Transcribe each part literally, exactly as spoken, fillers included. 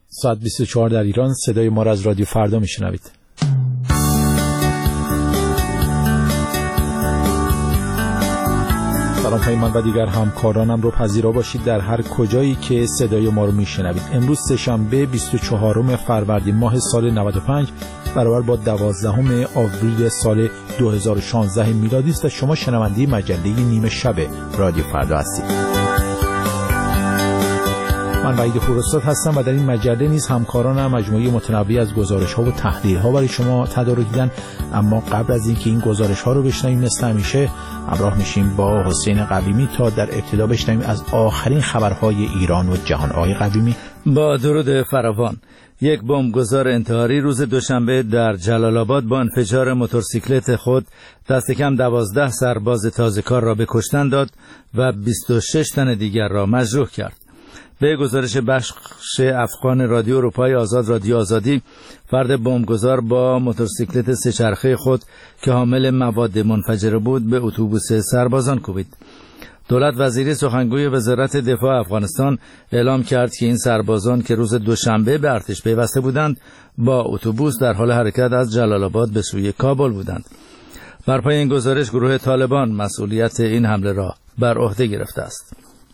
ساعت بیست و چهار در ایران. صدای ما را از رادیو فردا میشنوید. سلام های من و دیگر همکارانم رو پذیرا باشید در هر کجایی که صدای ما رو میشنوید. امروز سه‌شنبه بیست و چهارم فروردین ماه سال نود و پنج برابر با دوازدهم آوریل سال دو هزار و شانزده میلادی است و شما شنونده مجله نیمه شب رادیو فردا هستید. من وحید پوراستاد هستم و در این مجله نیز همکارانم مجموعه متنوعی از گزارش‌ها و تحلیل‌ها برای شما تدارک دیدن. اما قبل از اینکه این گزارش‌ها رو بشنویم مثل همیشه همراه میشیم با حسین قویمی تا در ابتدا بشنویم از آخرین خبرهای ایران و جهان. آقای قویمی، با درود فراوان. یک بمبگذار انتحاری روز دوشنبه در جلال آباد با انفجار موتورسیکلت خود دست کم دوازده سرباز تازه کار را به کشتن داد و بیست و شش تن دیگر را مجروح کرد. به گزارش بخش افغان رادیو اروپای آزاد رادیو آزادی، فرد بمبگذار با موتورسیکلت سه‌چرخه خود که حامل مواد منفجره بود به اتوبوس سربازان کوبید. دولت وزیری سخنگوی وزارت دفاع افغانستان اعلام کرد که این سربازان که روز دوشنبه به ارتش پیوسته بودند با اتوبوس در حال حرکت از جلال آباد به سوی کابل بودند. بر پای این گزارش گروه طالبان مسئولیت این حمله را بر عهده گرفته است.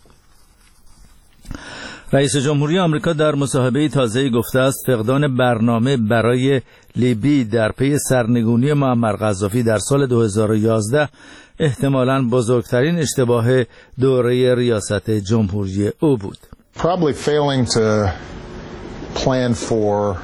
رئیس جمهوری آمریکا در مصاحبه‌ای تازه‌ای گفته است فقدان برنامه برای لیبی در پی سرنگونی معمر قذافی در سال دو هزار و یازده احتمالاً بزرگترین اشتباه دوره ریاست جمهوری او بود. Probably failing to plan for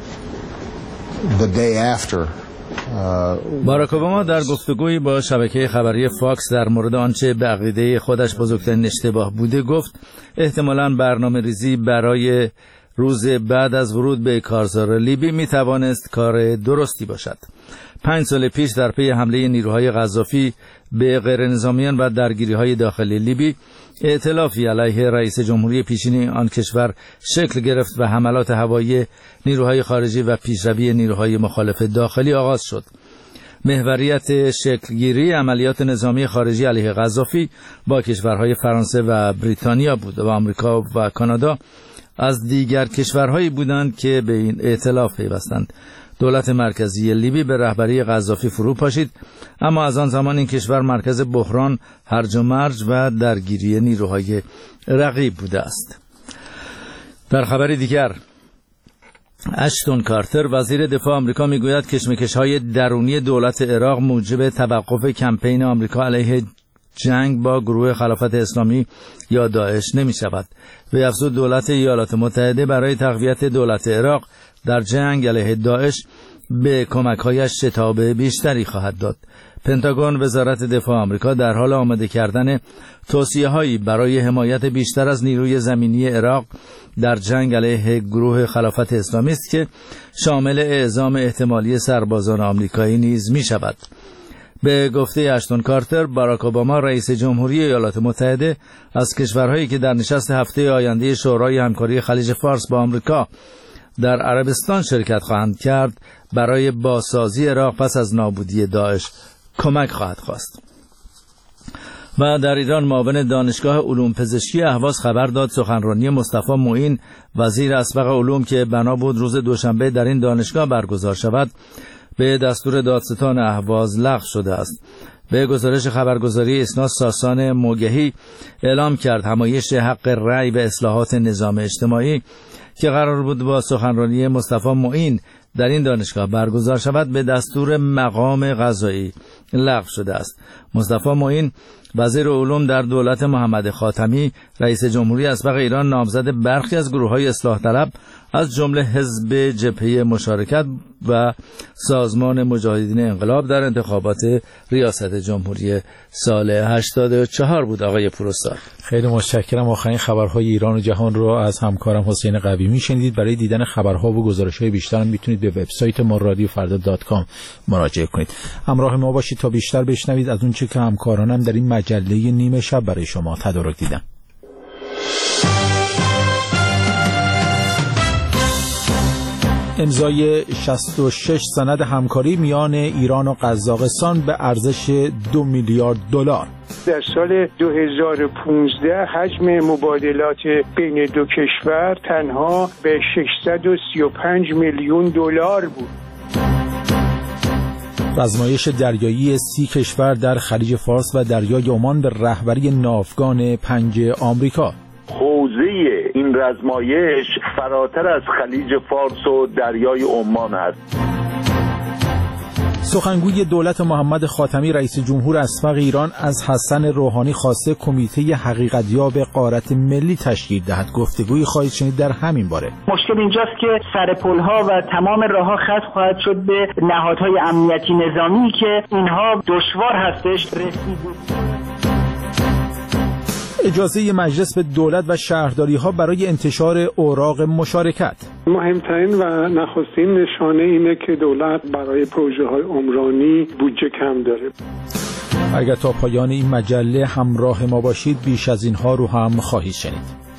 the day after. باراک اوباما در گفتگویی با شبکه خبری فاکس در مورد آنچه به عقیده خودش بزرگترین اشتباه بوده گفت احتمالاً برنامه ریزی برای روز بعد از ورود به کارزار لیبی می توانست کار درستی باشد. پنج سال پیش در پی حمله نیروهای قذافی به غیر نظامیان و درگیری‌های داخلی لیبی ائتلافی علیه رئیس جمهوری پیشین آن کشور شکل گرفت و حملات هوایی نیروهای خارجی و پیشروی نیروهای مخالف داخلی آغاز شد. محوریت شکلگیری عملیات نظامی خارجی علیه قذافی با کشورهای فرانسه و بریتانیا بود و آمریکا و کانادا از دیگر کشورهایی بودند که به این ائتلاف پیوستند. دولت مرکزی لیبی به رهبری قذافی فرو پاشید، اما از آن زمان این کشور مرکز بحران، هرج و مرج و درگیری نیروهای رقیب بوده است. در خبر دیگر، اشتون کارتر وزیر دفاع آمریکا میگوید کشمکش‌های درونی دولت عراق موجب توقف کمپین آمریکا علیه جنگ با گروه خلافت اسلامی یا داعش نمی شود. وی افزود دولت ایالات متحده برای تقویت دولت عراق در جنگ علیه داعش به کمک‌هایش شتاب بیشتری خواهد داد. پنتاگون وزارت دفاع آمریکا در حال آماده کردن توصیه‌هایی برای حمایت بیشتر از نیروی زمینی عراق در جنگ علیه گروه خلافت اسلامی است که شامل اعزام احتمالی سربازان آمریکایی نیز می شود. به گفته اشتون کارتر، باراک اوباما رئیس جمهوری ایالات متحده از کشورهایی که در نشست هفته آینده شورای همکاری خلیج فارس با آمریکا در عربستان شرکت خواهند کرد برای بازسازی عراق پس از نابودی داعش کمک خواهد خواست. و در ایران معاون دانشگاه علوم پزشکی اهواز خبر داد سخنرانی مصطفی معین وزیر اسبق علوم که بنا بود روز دوشنبه در این دانشگاه برگزار شود به دستور دادستان اهواز لغو شده است. به گزارش خبرگزاری اسناد ساسان موگهی اعلام کرد همایش حق رأی به اصلاحات نظام اجتماعی که قرار بود با سخنرانی مصطفی معین در این دانشگاه برگزار شود به دستور مقام قضایی لغو شده است. مصطفی معین وزیر علوم در دولت محمد خاتمی رئیس جمهوری اسبق ایران نامزد برخی از گروه‌های اصلاح طلب از جمله حزب جبهه مشارکت و سازمان مجاهدین انقلاب در انتخابات ریاست جمهوری سال هشتاد و چهار بود. آقای پوراستاد، خیلی متشکرم. آخرین خبرهای ایران و جهان رو از همکارم حسین قویمی شنیدید. برای دیدن خبرها و گزارش‌های بیشتر هم میتونید به وبسایت ما رادیو فردا دات کام مراجعه کنید. همراه ما باشید تا بیشتر بشنوید از اون چه که همکارانم در این مجله نیمه شب برای شما تدارک دیدن. امضای شصت و شش سند همکاری میان ایران و قزاقستان به ارزش دو میلیارد دلار. در سال دو هزار و پانزده حجم مبادلات بین دو کشور تنها به ششصد و سی و پنج میلیون دلار بود. آزمایش دریایی سی کشور در خلیج فارس و دریای عمان به رهبری ناوگان پنج آمریکا. حوزه این رزمایش فراتر از خلیج فارس و دریای عمان است. سخنگوی دولت محمد خاتمی رئیس جمهور اسبق ایران از حسن روحانی خواسته کمیته حقیقتیاب غارت ملی تشکیل دهد. گفتگویی خواهید شنید در همین باره. مشکل اینجاست که سرپل‌ها و تمام راه‌ها ختم خواهد شد به نهادهای امنیتی نظامی که اینها دشوار هستش رسید. اجازه مجلس به دولت و شهرداری‌ها برای انتشار اوراق مشارکت. مهمترین و نخستین نشانه اینه که دولت برای پروژه‌های عمرانی بودجه کم داره. اگر تا پایان این مجله همراه ما باشید بیش از اینها رو هم خواهید شنید.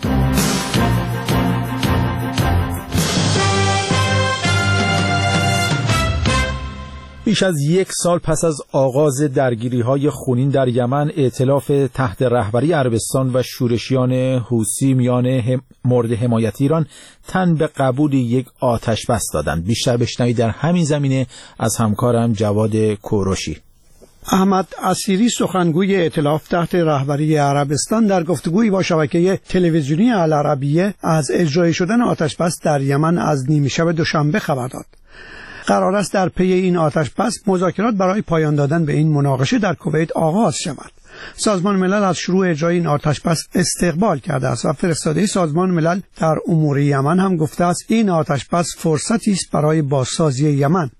بیش از یک سال پس از آغاز درگیری‌های خونین در یمن، ائتلاف تحت رهبری عربستان و شورشیان حوثی میان هم مورد حمایت ایران تن به قبول یک آتش بس دادند. بیشتر بشنوید در همین زمینه از همکارم جواد کوروشی. احمد اسیری سخنگوی ائتلاف تحت رهبری عربستان در گفتگویی با شبکه تلویزیونی العربیه از اجرای شدن آتش‌بس در یمن از نیمه‌شب دوشنبه خبر داد. قرار است در پی این آتش‌بس مذاکرات برای پایان دادن به این مناقشه در کویت آغاز شود. سازمان ملل از شروع اجرای این آتش‌بس استقبال کرده است و فرستاده سازمان ملل در امور یمن هم گفته است این آتش‌بس فرصتی است برای بازسازی یمن.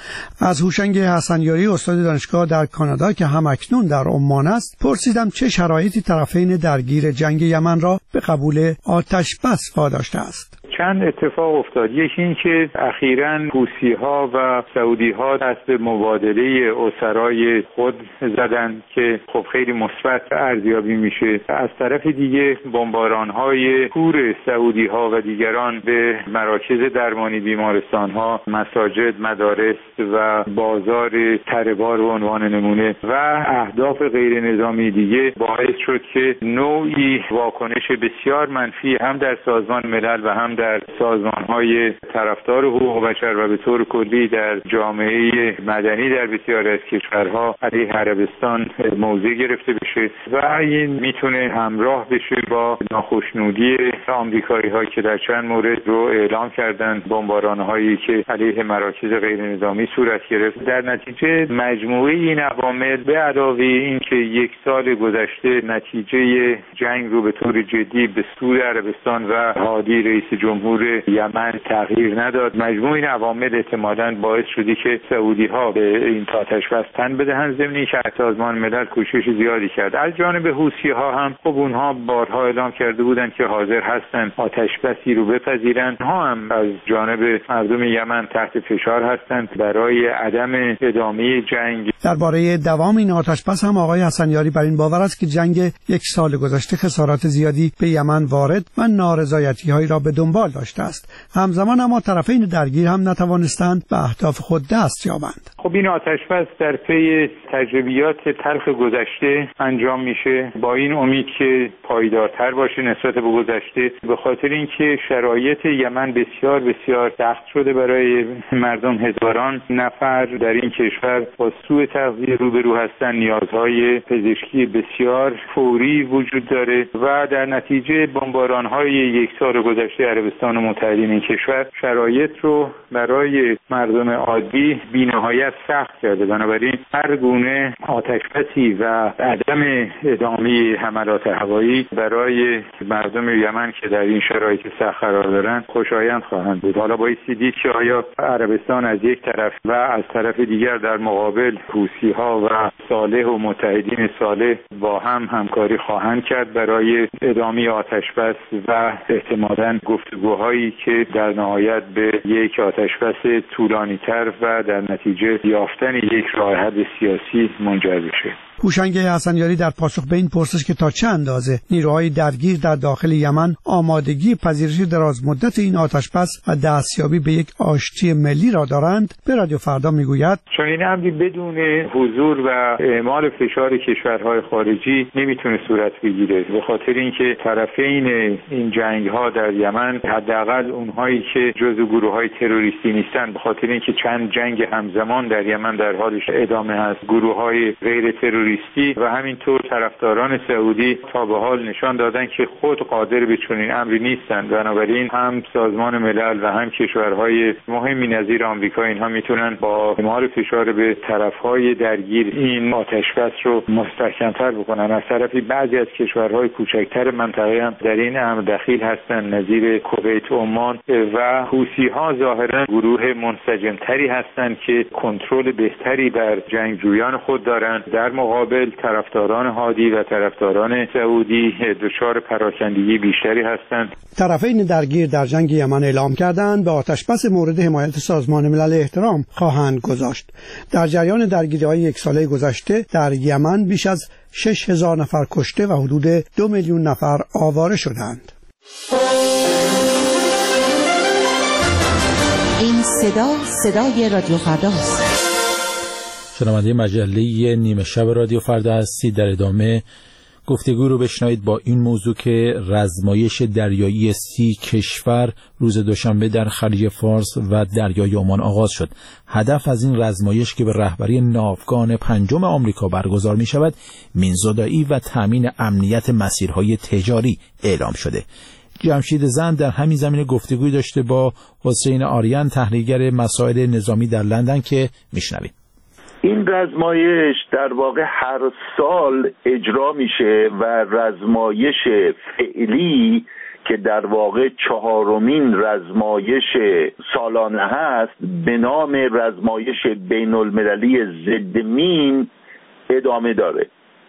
از هوشنگ حسنیاری استاد دانشگاه در کانادا که همکنون در عمان است پرسیدم چه شرایطی طرفین درگیر جنگ یمن را به قبول آتش‌بس واداشته است. چند اتفاق افتاد. یکی این که اخیراً حوثی‌ها و سعودی‌ها دست به مبادله اسرای خود زدن که خب خیلی مثبت ارزیابی میشه. از طرف دیگه بمباران‌های کور سعودی‌ها و دیگران به مراکز درمانی، بیمارستان‌ها، مساجد، مدارس و بازار تره‌بار به عنوان نمونه و اهداف غیر نظامی دیگه باعث شد که نوعی واکنش بسیار منفی هم در سازمان ملل و هم در سازمان‌های طرفدار حقوق بشر و به طور کلی در جامعه مدنی در بسیاری از کشورها علیه عربستان موضع گرفته بشه و این میتونه همراه بشه با ناخشنودی آمریکایی‌ها که در چند مورد رو اعلام کردن، بمباران‌هایی که علیه مراکز غیر نظامی صورت گرفت. در نتیجه مجموعه این عوامل به علاوه این که یک سال گذشته نتیجه جنگ رو به طور جدی به سوی عربستان و هادی رئیس جمهور یمن تغییر نداد، مجموع این عوامل احتمالاً باعث شدی که سعودی‌ها به این آتش‌بس تن بدهند، ضمن اینکه سازمان ملل کوشش زیادی کرد. از جانب حوثی‌ها هم خب اونها بارها اعلام کرده بودند که حاضر هستند آتش‌بسی رو بپذیرند. ها هم از جانب مردم یمن تحت فشار هستند برای عدم ادامه جنگ. درباره دوام این آتش‌بس هم آقای حسنیاری بر این باور است که جنگ یک سال گذشته خسارات زیادی به یمن وارد و نارضایتی‌هایی را به دنبال داشته است. همزمان اما طرفین درگیر هم نتوانستند به اهداف خود دست یابند. خب این آتش‌بس در پی تجربیات تلخ گذشته انجام میشه با این امید که پایدارتر باشه نسبت به گذشته، به خاطر اینکه شرایط یمن بسیار بسیار سخت شده برای مردم. هزاران نفر در این کشور با سوء تغذیه روبرو هستند، نیازهای پزشکی بسیار فوری وجود داره و در نتیجه بمباران‌های یک سال گذشته عربستان متحدین این کشور شرایط رو برای مردم عادی بی‌نهایت سخت کرده. بنابراین هر گونه آتش‌بسی و عدم ادامه حملات هوایی برای مردم یمن که در این شرایط سخت قرار دارن خوشایند خواهند بود. حالا بایستی دید که آیا عربستان از یک طرف و از طرف دیگر در مقابل حوثی‌ها و صالح و متحدین صالح با هم همکاری خواهند کرد برای ادامه آتش‌بس و احتمالاً گفتگوهایی که در نهایت به یک آتش‌بس طولانی‌تر و در نتیجه یافتن یک راه حل سیاسی منجر بشه. هوشنگ حسنیاری در پاسخ به این پرسش که تا چه اندازه نیروهای درگیر در داخل یمن آمادگی پذیرش درازمدت این آتشبس و دستیابی به یک آشتی ملی را دارند، به رادیو فردا میگوید چون این امری بدون حضور و اعمال فشار کشورهای خارجی نمیتونه صورت بگیره، به خاطر اینکه طرفین این جنگ ها در یمن، حداقل اونهایی که جزو گروه های تروریستی نیستن، به خاطر اینکه چند جنگ همزمان در یمن در حالش ادامه هست، گروه های غیر تروریستی و همینطور طرفداران سعودی تا به حال نشان دادن که خود قادر به چنین امری نیستن. بنابراین هم سازمان ملل و هم کشورهای مهمی نظیر آمریکا اینها میتونن با اعمال فشار به طرفهای درگیر این آتشبس رو مستحکم‌تر بکنن. از طرفی بعضی از کشورهای کوچکتر منطقه هم در این امر دخیل هستن، نظیر کویت، عمان و حوثی‌ها ظاهراً گروه منسجم‌تری هستند که کنترل بهتری بر جنگجویان خود دارند. در مقابل طرفداران هادی و طرفداران سعودی دچار پراکندگی بیشتری هستند. طرفین درگیر در جنگ یمن اعلام کردند به آتشبس مورد حمایت سازمان ملل احترام خواهند گذاشت. در جریان درگیری‌های یک ساله گذشته در یمن بیش از شش هزار نفر کشته و حدود دو میلیون نفر آواره شدند. این صدا صدای رادیو فرداست. شنونده مجله نیمه شب رادیو فردا هستید. در ادامه گفتگو رو بشنوید با این موضوع که رزمایش دریایی سی کشور روز دوشنبه در خلیج فارس و دریای عمان آغاز شد. هدف از این رزمایش که به رهبری ناوگان پنجم آمریکا برگزار می شود، مینزدایی و تامین امنیت مسیرهای تجاری اعلام شده. جمشید زند در همین زمینه گفتگوی داشته با حسین آریان، تحلیلگر مسائل نظامی در لندن، که میشنوید. این رزمایش در واقع هر سال اجرا میشه و رزمایش فعلی که در واقع چهارمین رزمایش سالانه هست به نام رزمایش بین المللی ضد مین ادامه داره.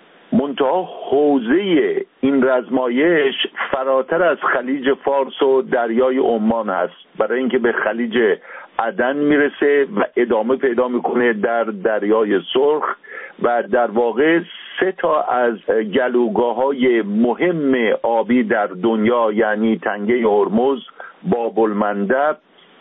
منتها حوزه این رزمایش فراتر از خلیج فارس و دریای عمان است، برای اینکه به خلیج عدن میرسه و ادامه پیدا میکنه در دریای سرخ و در واقع سه تا از گلوگاه‌های مهم آبی در دنیا، یعنی تنگه هرمز، باب المندب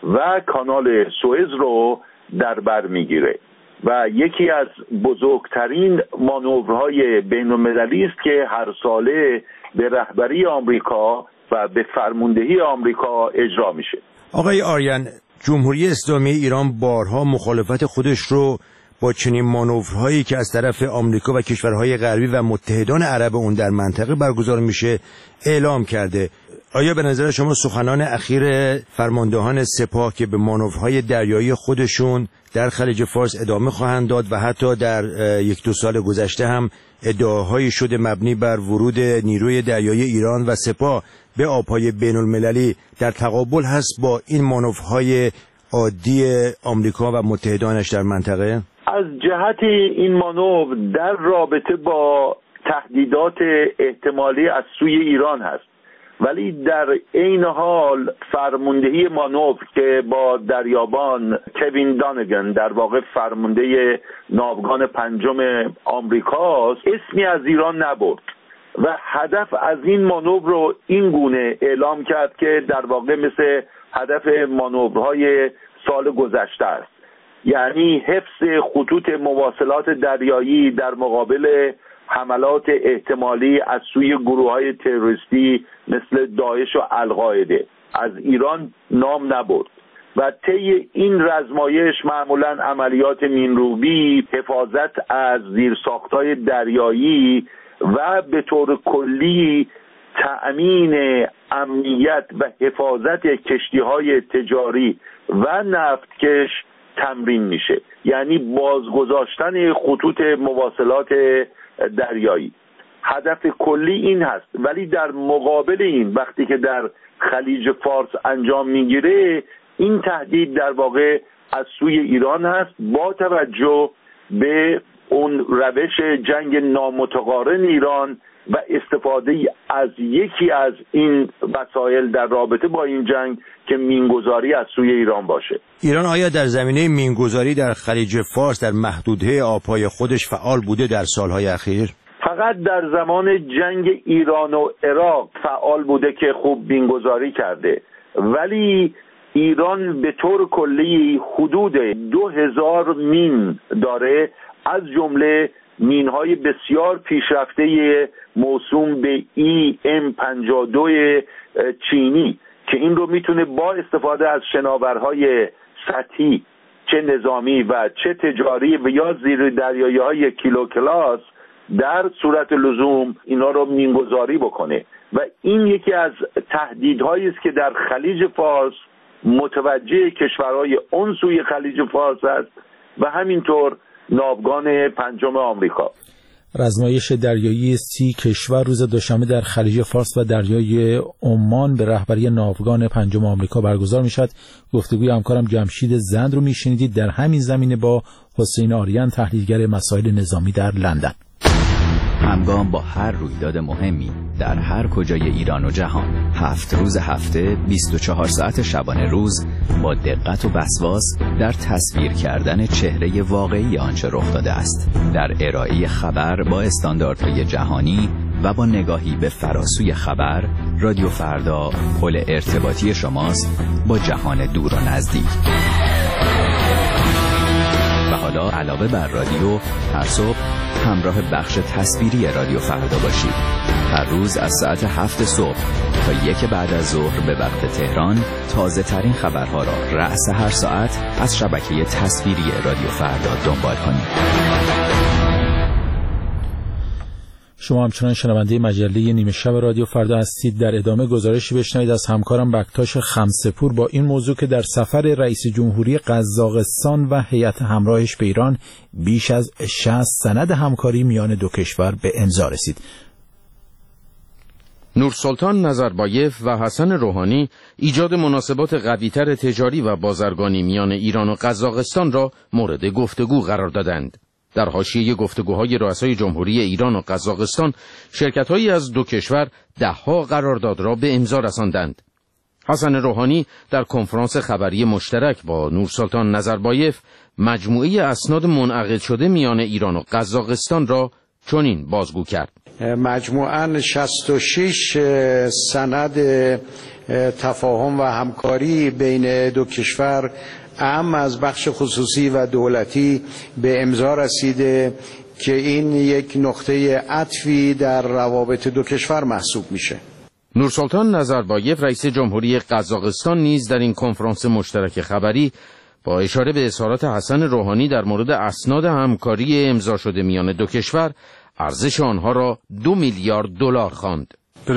و کانال سوئز رو در بر میگیره و یکی از بزرگترین مانورهای بین‌المللی است که هر ساله به رهبری آمریکا و به فرماندهی آمریکا اجرا میشه. آقای آریان، جمهوری اسلامی ایران بارها مخالفت خودش رو با چنین مانورهایی که از طرف آمریکا و کشورهای غربی و متحدان عرب اون در منطقه برگزار میشه اعلام کرده. آیا به نظر شما سخنان اخیر فرماندهان سپاه که به مانورهای دریایی خودشون در خلیج فارس ادامه خواهند داد و حتی در یک دو سال گذشته هم ادعاهایی شده مبنی بر ورود نیروی دریایی ایران و سپاه به آبهای بین المللی در تقابل هست با این مانورهای عادی آمریکا و متحدانش در منطقه؟ از جهت این مانور در رابطه با تهدیدات احتمالی از سوی ایران هست، ولی در عین حال فرماندهی مانور که با دریابان کوین دانگن، در واقع فرمانده ناوگان پنجم آمریکاست، اسمی از ایران نبرد و هدف از این مانور رو این گونه اعلام کرد که در واقع مثل هدف مانورهای سال گذشته است، یعنی حفظ خطوط مواصلات دریایی در مقابل حملات احتمالی از سوی گروه‌های تروریستی مثل داعش و القاعده. از ایران نام نبرد و طی این رزمایش معمولاً عملیات مینروبی، حفاظت از زیرساخت‌های دریایی و به طور کلی تأمین امنیت و حفاظت کشتی‌های تجاری و نفتکش تمرین میشه، یعنی بازگذاشتن خطوط مواصلات دریایی. هدف کلی این هست، ولی در مقابل این وقتی که در خلیج فارس انجام میگیره، این تهدید در واقع از سوی ایران هست با توجه به اون روش جنگ نامتقارن ایران و استفاده از یکی از این وسایل در رابطه با این جنگ که مینگذاری از سوی ایران باشه. ایران آیا در زمینه مینگذاری در خلیج فارس در محدوده آبهای خودش فعال بوده در سالهای اخیر؟ فقط در زمان جنگ ایران و عراق فعال بوده که خوب مینگذاری کرده، ولی ایران به طور کلی حدود دو هزار مین داره، از جمله مین‌های بسیار پیشرفته موسوم به ای ام پنجاه و دو چینی که این رو میتونه با استفاده از شناورهای سطحی چه نظامی و چه تجاری و یا زیر دریایی‌های کیلو کلاس در صورت لزوم اینا رو مینگذاری بکنه و این یکی از تهدیدهایی است که در خلیج فارس متوجه کشورهای اون سوی خلیج فارس است و همینطور ناوگان پنجم آمریکا. رزمایش دریایی سی کشور روز دوشنبه در خلیج فارس و دریای عمان به رهبری ناوگان پنجم آمریکا برگزار میشد. گفتگوی همکارم جمشید زند رو میشنیدید در همین زمینه با حسین آریان، تحلیلگر مسائل نظامی در لندن. همگام با هر رویداد مهمی در هر کجای ایران و جهان، هفت روز هفته، بیست و چهار ساعت شبانه روز، با دقت و وسواس در تصویر کردن چهره واقعی آنچه رخ داده است، در ارائه خبر با استانداردهای جهانی و با نگاهی به فراسوی خبر، رادیو فردا پل ارتباطی شماست با جهان دور و نزدیک. و حالا علاوه بر رادیو، هر صبح همراه بخش تصویری رادیو فردا باشید. هر روز از ساعت هفت صبح تا یک بعد از ظهر به وقت تهران تازه ترین خبرها را رأس هر ساعت از شبکه تصویری رادیو فردا دنبال کنید. شما همچنان شنونده مجله نیمه شب رادیو فردا هستید. در ادامه گزارشی بشنوید از همکارم بکتاش خمسه‌پور با این موضوع که در سفر رئیس جمهوری قزاقستان و هیئت همراهش به ایران بیش از شصت سند همکاری میان دو کشور به امضا رسید. نورسلطان نظربایف و حسن روحانی ایجاد مناسبات قوی‌تر تجاری و بازرگانی میان ایران و قزاقستان را مورد گفتگو قرار دادند. در حاشیه گفتگوهای رؤسای جمهوری ایران و قزاقستان، شرکت‌هایی از دو کشور ده‌ها قرارداد را به امضا رساندند. حسن روحانی در کنفرانس خبری مشترک با نورسلطان نظربایف مجموعه اسناد منعقد شده میان ایران و قزاقستان را چنین بازگو کرد: مجموعاً شصت و شش سند تفاهم و همکاری بین دو کشور اهم از بخش خصوصی و دولتی به امضا رسیده که این یک نقطه عطفی در روابط دو کشور محسوب میشه. نورسلطان نظربایف رئیس جمهوری قزاقستان نیز در این کنفرانس مشترک خبری با اشاره به اظهارات حسن روحانی در مورد اسناد همکاری امضا شده میان دو کشور، ارزش آنها را دو میلیارد دلار خواند.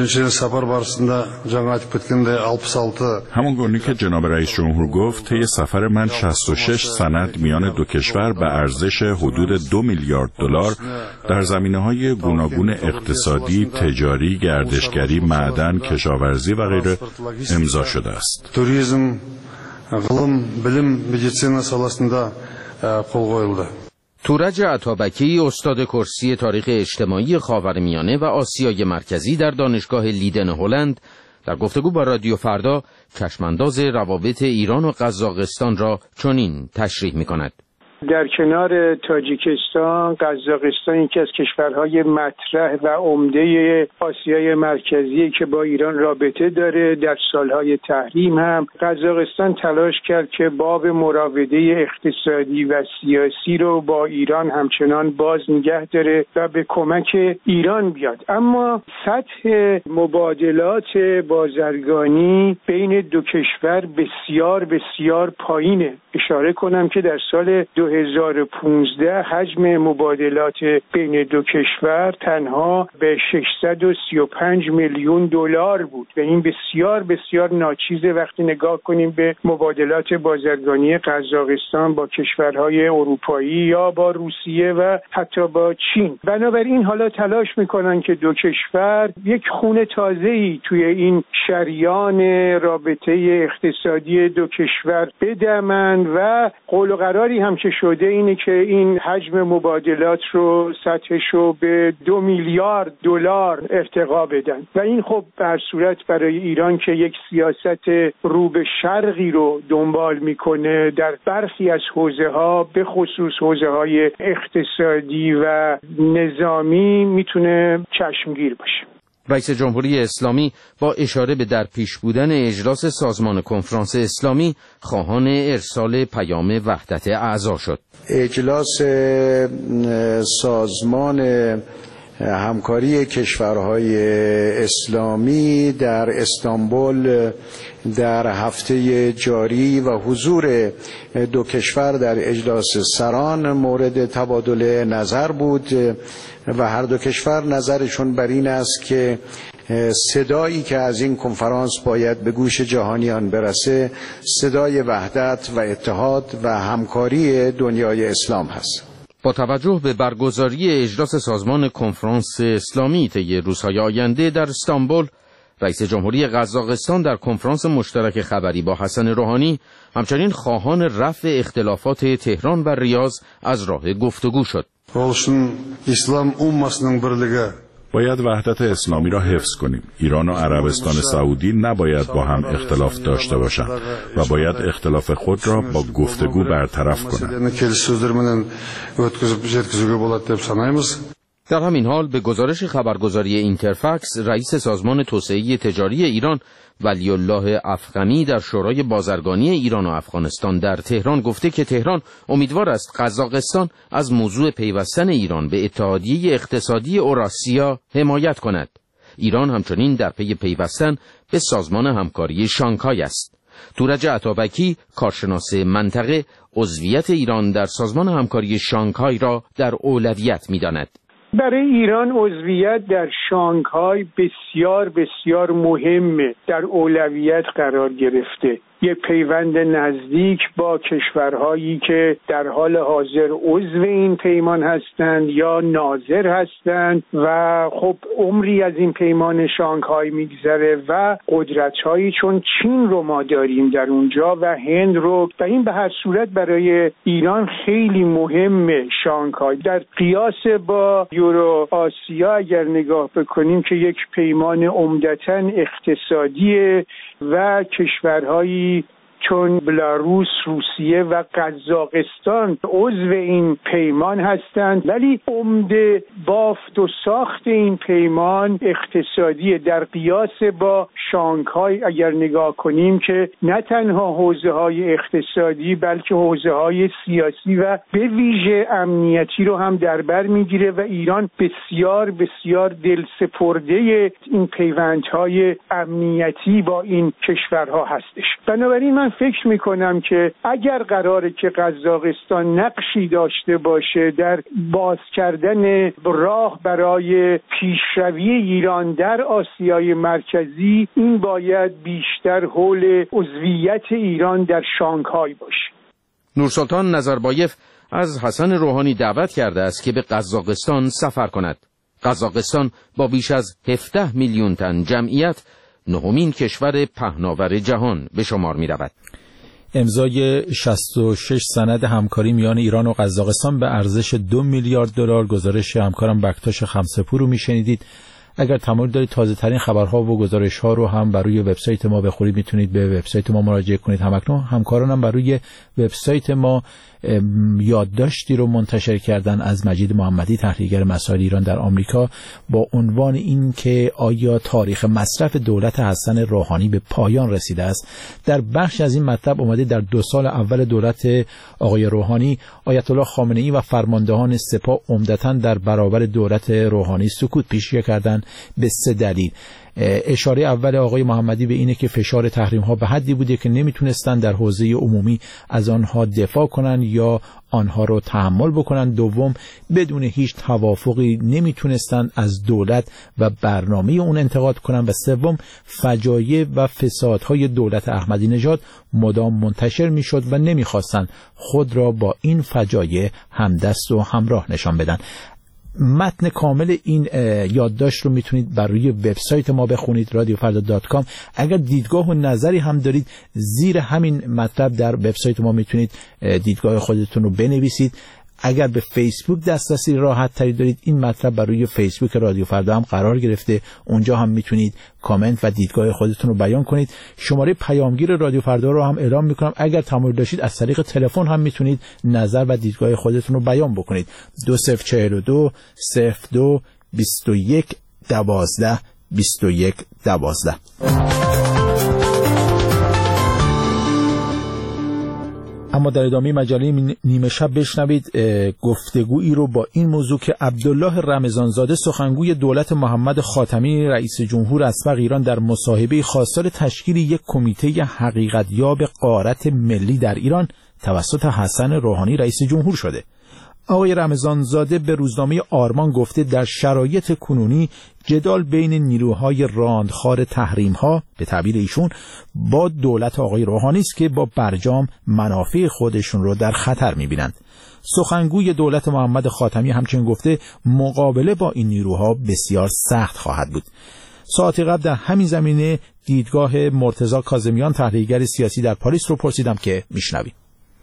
همون گونه که جناب رئیس جمهور گفت، طی سفر من شصت و شش سند میان دو کشور به ارزش حدود دو میلیارد دلار در زمینه‌های گوناگون اقتصادی، تجاری، گردشگری، معدن، کشاورزی و غیره امضا شده است. توریسم، علم، bilim, meditsina salasında qol qoyuldu. تورج عطابکی، استاد کرسی تاریخ اجتماعی خاورمیانه و آسیای مرکزی در دانشگاه لیدن هلند، در گفتگو با رادیو فردا چشمانداز روابط ایران و قزاقستان را چنین تشریح می‌کند: در کنار تاجیکستان، قزاقستان یکی از کشورهای مطرح و عمده آسیای مرکزی که با ایران رابطه داره. در سالهای تحریم هم قزاقستان تلاش کرد که باب مراوده اقتصادی و سیاسی رو با ایران همچنان باز نگه داره و به کمک ایران بیاد. اما سطح مبادلات بازرگانی بین دو کشور بسیار بسیار پایینه. اشاره کنم که در سال دو هزار و پانزده حجم مبادلات بین دو کشور تنها به ششصد و سی و پنج میلیون دلار بود و این بسیار بسیار ناچیزه وقتی نگاه کنیم به مبادلات بازرگانی قزاقستان با کشورهای اروپایی یا با روسیه و حتی با چین. بنابراین حالا تلاش میکنن که دو کشور یک خون تازه‌ای توی این شریان رابطه اقتصادی دو کشور بدمن و قول و قراری هم که شده اینه که این حجم مبادلات رو سطحش رو به دو میلیارد دلار ارتقا بدن و این خب در صورت برای ایران که یک سیاست رو به شرقی رو دنبال میکنه در برخی از حوزه ها به خصوص حوزه های اقتصادی و نظامی میتونه چشمگیر باشه. رئیس جمهوری اسلامی با اشاره به در پیش بودن اجلاس سازمان کنفرانس اسلامی خواهان ارسال پیام وحدت اعضا شد. اجلاس سازمان همکاری کشورهای اسلامی در استانبول در هفته جاری و حضور دو کشور در اجلاس سران مورد تبادل نظر بود و هر دو کشور نظرشون بر این است که صدایی که از این کنفرانس باید به گوش جهانیان برسه صدای وحدت و اتحاد و همکاری دنیای اسلام هست. با توجه به برگزاری اجلاس سازمان کنفرانس اسلامی طی روزهای آینده در استانبول، رئیس جمهوری قزاقستان در کنفرانس مشترک خبری با حسن روحانی همچنین خواهان رفع اختلافات تهران و ریاض از راه گفتگو شد. اسلام امتінің бірлігі باید وحدت اسلامی را حفظ کنیم. ایران و عربستان سعودی نباید با هم اختلاف داشته باشند و باید اختلاف خود را با گفتگو برطرف کنند. در همین حال به گزارش خبرگزاری اینترفکس، رئیس سازمان توسعه تجاری ایران ولی الله افغمی در شورای بازرگانی ایران و افغانستان در تهران گفته که تهران امیدوار است قزاقستان از موضوع پیوستن ایران به اتحادیه اقتصادی اوراسیا حمایت کند. ایران همچنین در پی پیوستن به سازمان همکاری شانگهای است. تورج عطابکی، کارشناس منطقه، عضویت ایران در سازمان همکاری شانگهای را در اولویت می‌داند. برای ایران عضویت در شانگهای بسیار بسیار مهمه، در اولویت قرار گرفته. یه پیوند نزدیک با کشورهایی که در حال حاضر عضو این پیمان هستند یا ناظر هستند و خب عمری از این پیمان شانگهای میگذره و قدرت‌هایی چون چین رو ما داریم در اونجا و هند رو و این به هر صورت برای ایران خیلی مهمه. شانگهای در قیاس با یورو آسیا اگر نگاه بکنیم که یک پیمان عمدتاً اقتصادیه و کشورهایی چون بلاروس، روسیه و قزاقستان عضو این پیمان هستند، ولی عمده بافت و ساخت این پیمان اقتصادی در قیاس با شانگهای اگر نگاه کنیم که نه تنها حوزه‌های اقتصادی بلکه حوزه‌های سیاسی و به ویژه امنیتی رو هم در بر میگیره و ایران بسیار بسیار دلسپرده این پیوندهای امنیتی با این کشورها هستش. بنابراین من فکر میکنم که اگر قراره که قزاقستان نقشی داشته باشه در باز کردن راه برای پیشروی ایران در آسیای مرکزی، این باید بیشتر حول عضویت ایران در شانگهای باشه. نورسلطان نظربایف از حسن روحانی دعوت کرده است که به قزاقستان سفر کند. قزاقستان با بیش از هفده میلیون تن جمعیت نهمین کشور پهناور جهان به شمار می رود. امضای شصت و شش سند همکاری میان ایران و قزاقستان به ارزش دو میلیارد دلار. گزارش همکارم بکتاش خمسپور رو میشنیدید. اگر تمایل دارید تازه ترین خبرها و گزارش ها رو هم بر روی وبسایت ما بخونید، میتونید به وبسایت ما مراجعه کنید. همکنون همکارانم بر روی وبسایت ما یادداشتی رو منتشر کردن از مجید محمدی، تحلیلگر مسائل ایران در آمریکا، با عنوان این که آیا تاریخ مصرف دولت حسن روحانی به پایان رسیده است. در بخش از این مطلب اومده در دو سال اول دولت آقای روحانی آیت الله خامنه‌ای و فرماندهان سپاه عمدتاً در برابر دولت روحانی سکوت پیشه کردند به سه دلیل. اشاره اول آقای محمدی به اینه که فشار تحریم ها به حدی بوده که نمیتونستن در حوزه عمومی از آنها دفاع کنن یا آنها رو تحمل بکنن. دوم، بدون هیچ توافقی نمیتونستن از دولت و برنامه اون انتقاد کنن. و سوم، فجایع و فسادهای دولت احمدی نژاد مدام منتشر میشد و نمیخواستن خود را با این فجایع همدست و همراه نشان بدن. متن کامل این یادداشت رو میتونید بر روی وبسایت ما بخونید رادیو فردا دات کام. اگر دیدگاه و نظری هم دارید زیر همین مطلب در وبسایت ما میتونید دیدگاه خودتون رو بنویسید. اگر به فیسبوک دسترسی راحت تری دارید این مطلب بر روی فیسبوک رادیو فردا هم قرار گرفته، اونجا هم میتونید کامنت و دیدگاه خودتون رو بیان کنید. شماره پیامگیر رادیو فردا رو هم اعلام میکنم، اگر تمایل داشتید از طریق تلفن هم میتونید نظر و دیدگاه خودتون رو بیان بکنید. دو صفر چهل و دو صفر دو بیست و یک دوازده بیست و یک دوازده. اما در ادامه مجله نیمه شب بشنوید گفتگویی رو با این موضوع که عبدالله رمضانزاده سخنگوی دولت محمد خاتمی رئیس جمهور اسبق ایران در مصاحبه خواستار تشکیل یک کمیته حقیقتیاب غارت ملی در ایران توسط حسن روحانی رئیس جمهور شده. آقای رمضانزاده به روزنامه آرمان گفته در شرایط کنونی جدال بین نیروهای راندخار تحریم‌ها به تعبیر ایشون با دولت آقای روحانی است که با برجام منافع خودشون رو در خطر می‌بینند. سخنگوی دولت محمد خاتمی همچنین گفته مقابله با این نیروها بسیار سخت خواهد بود. ساعتی قبل در همین زمینه دیدگاه مرتضی کاظمیان تحلیلگر سیاسی در پاریس رو پرسیدم که میشنویم.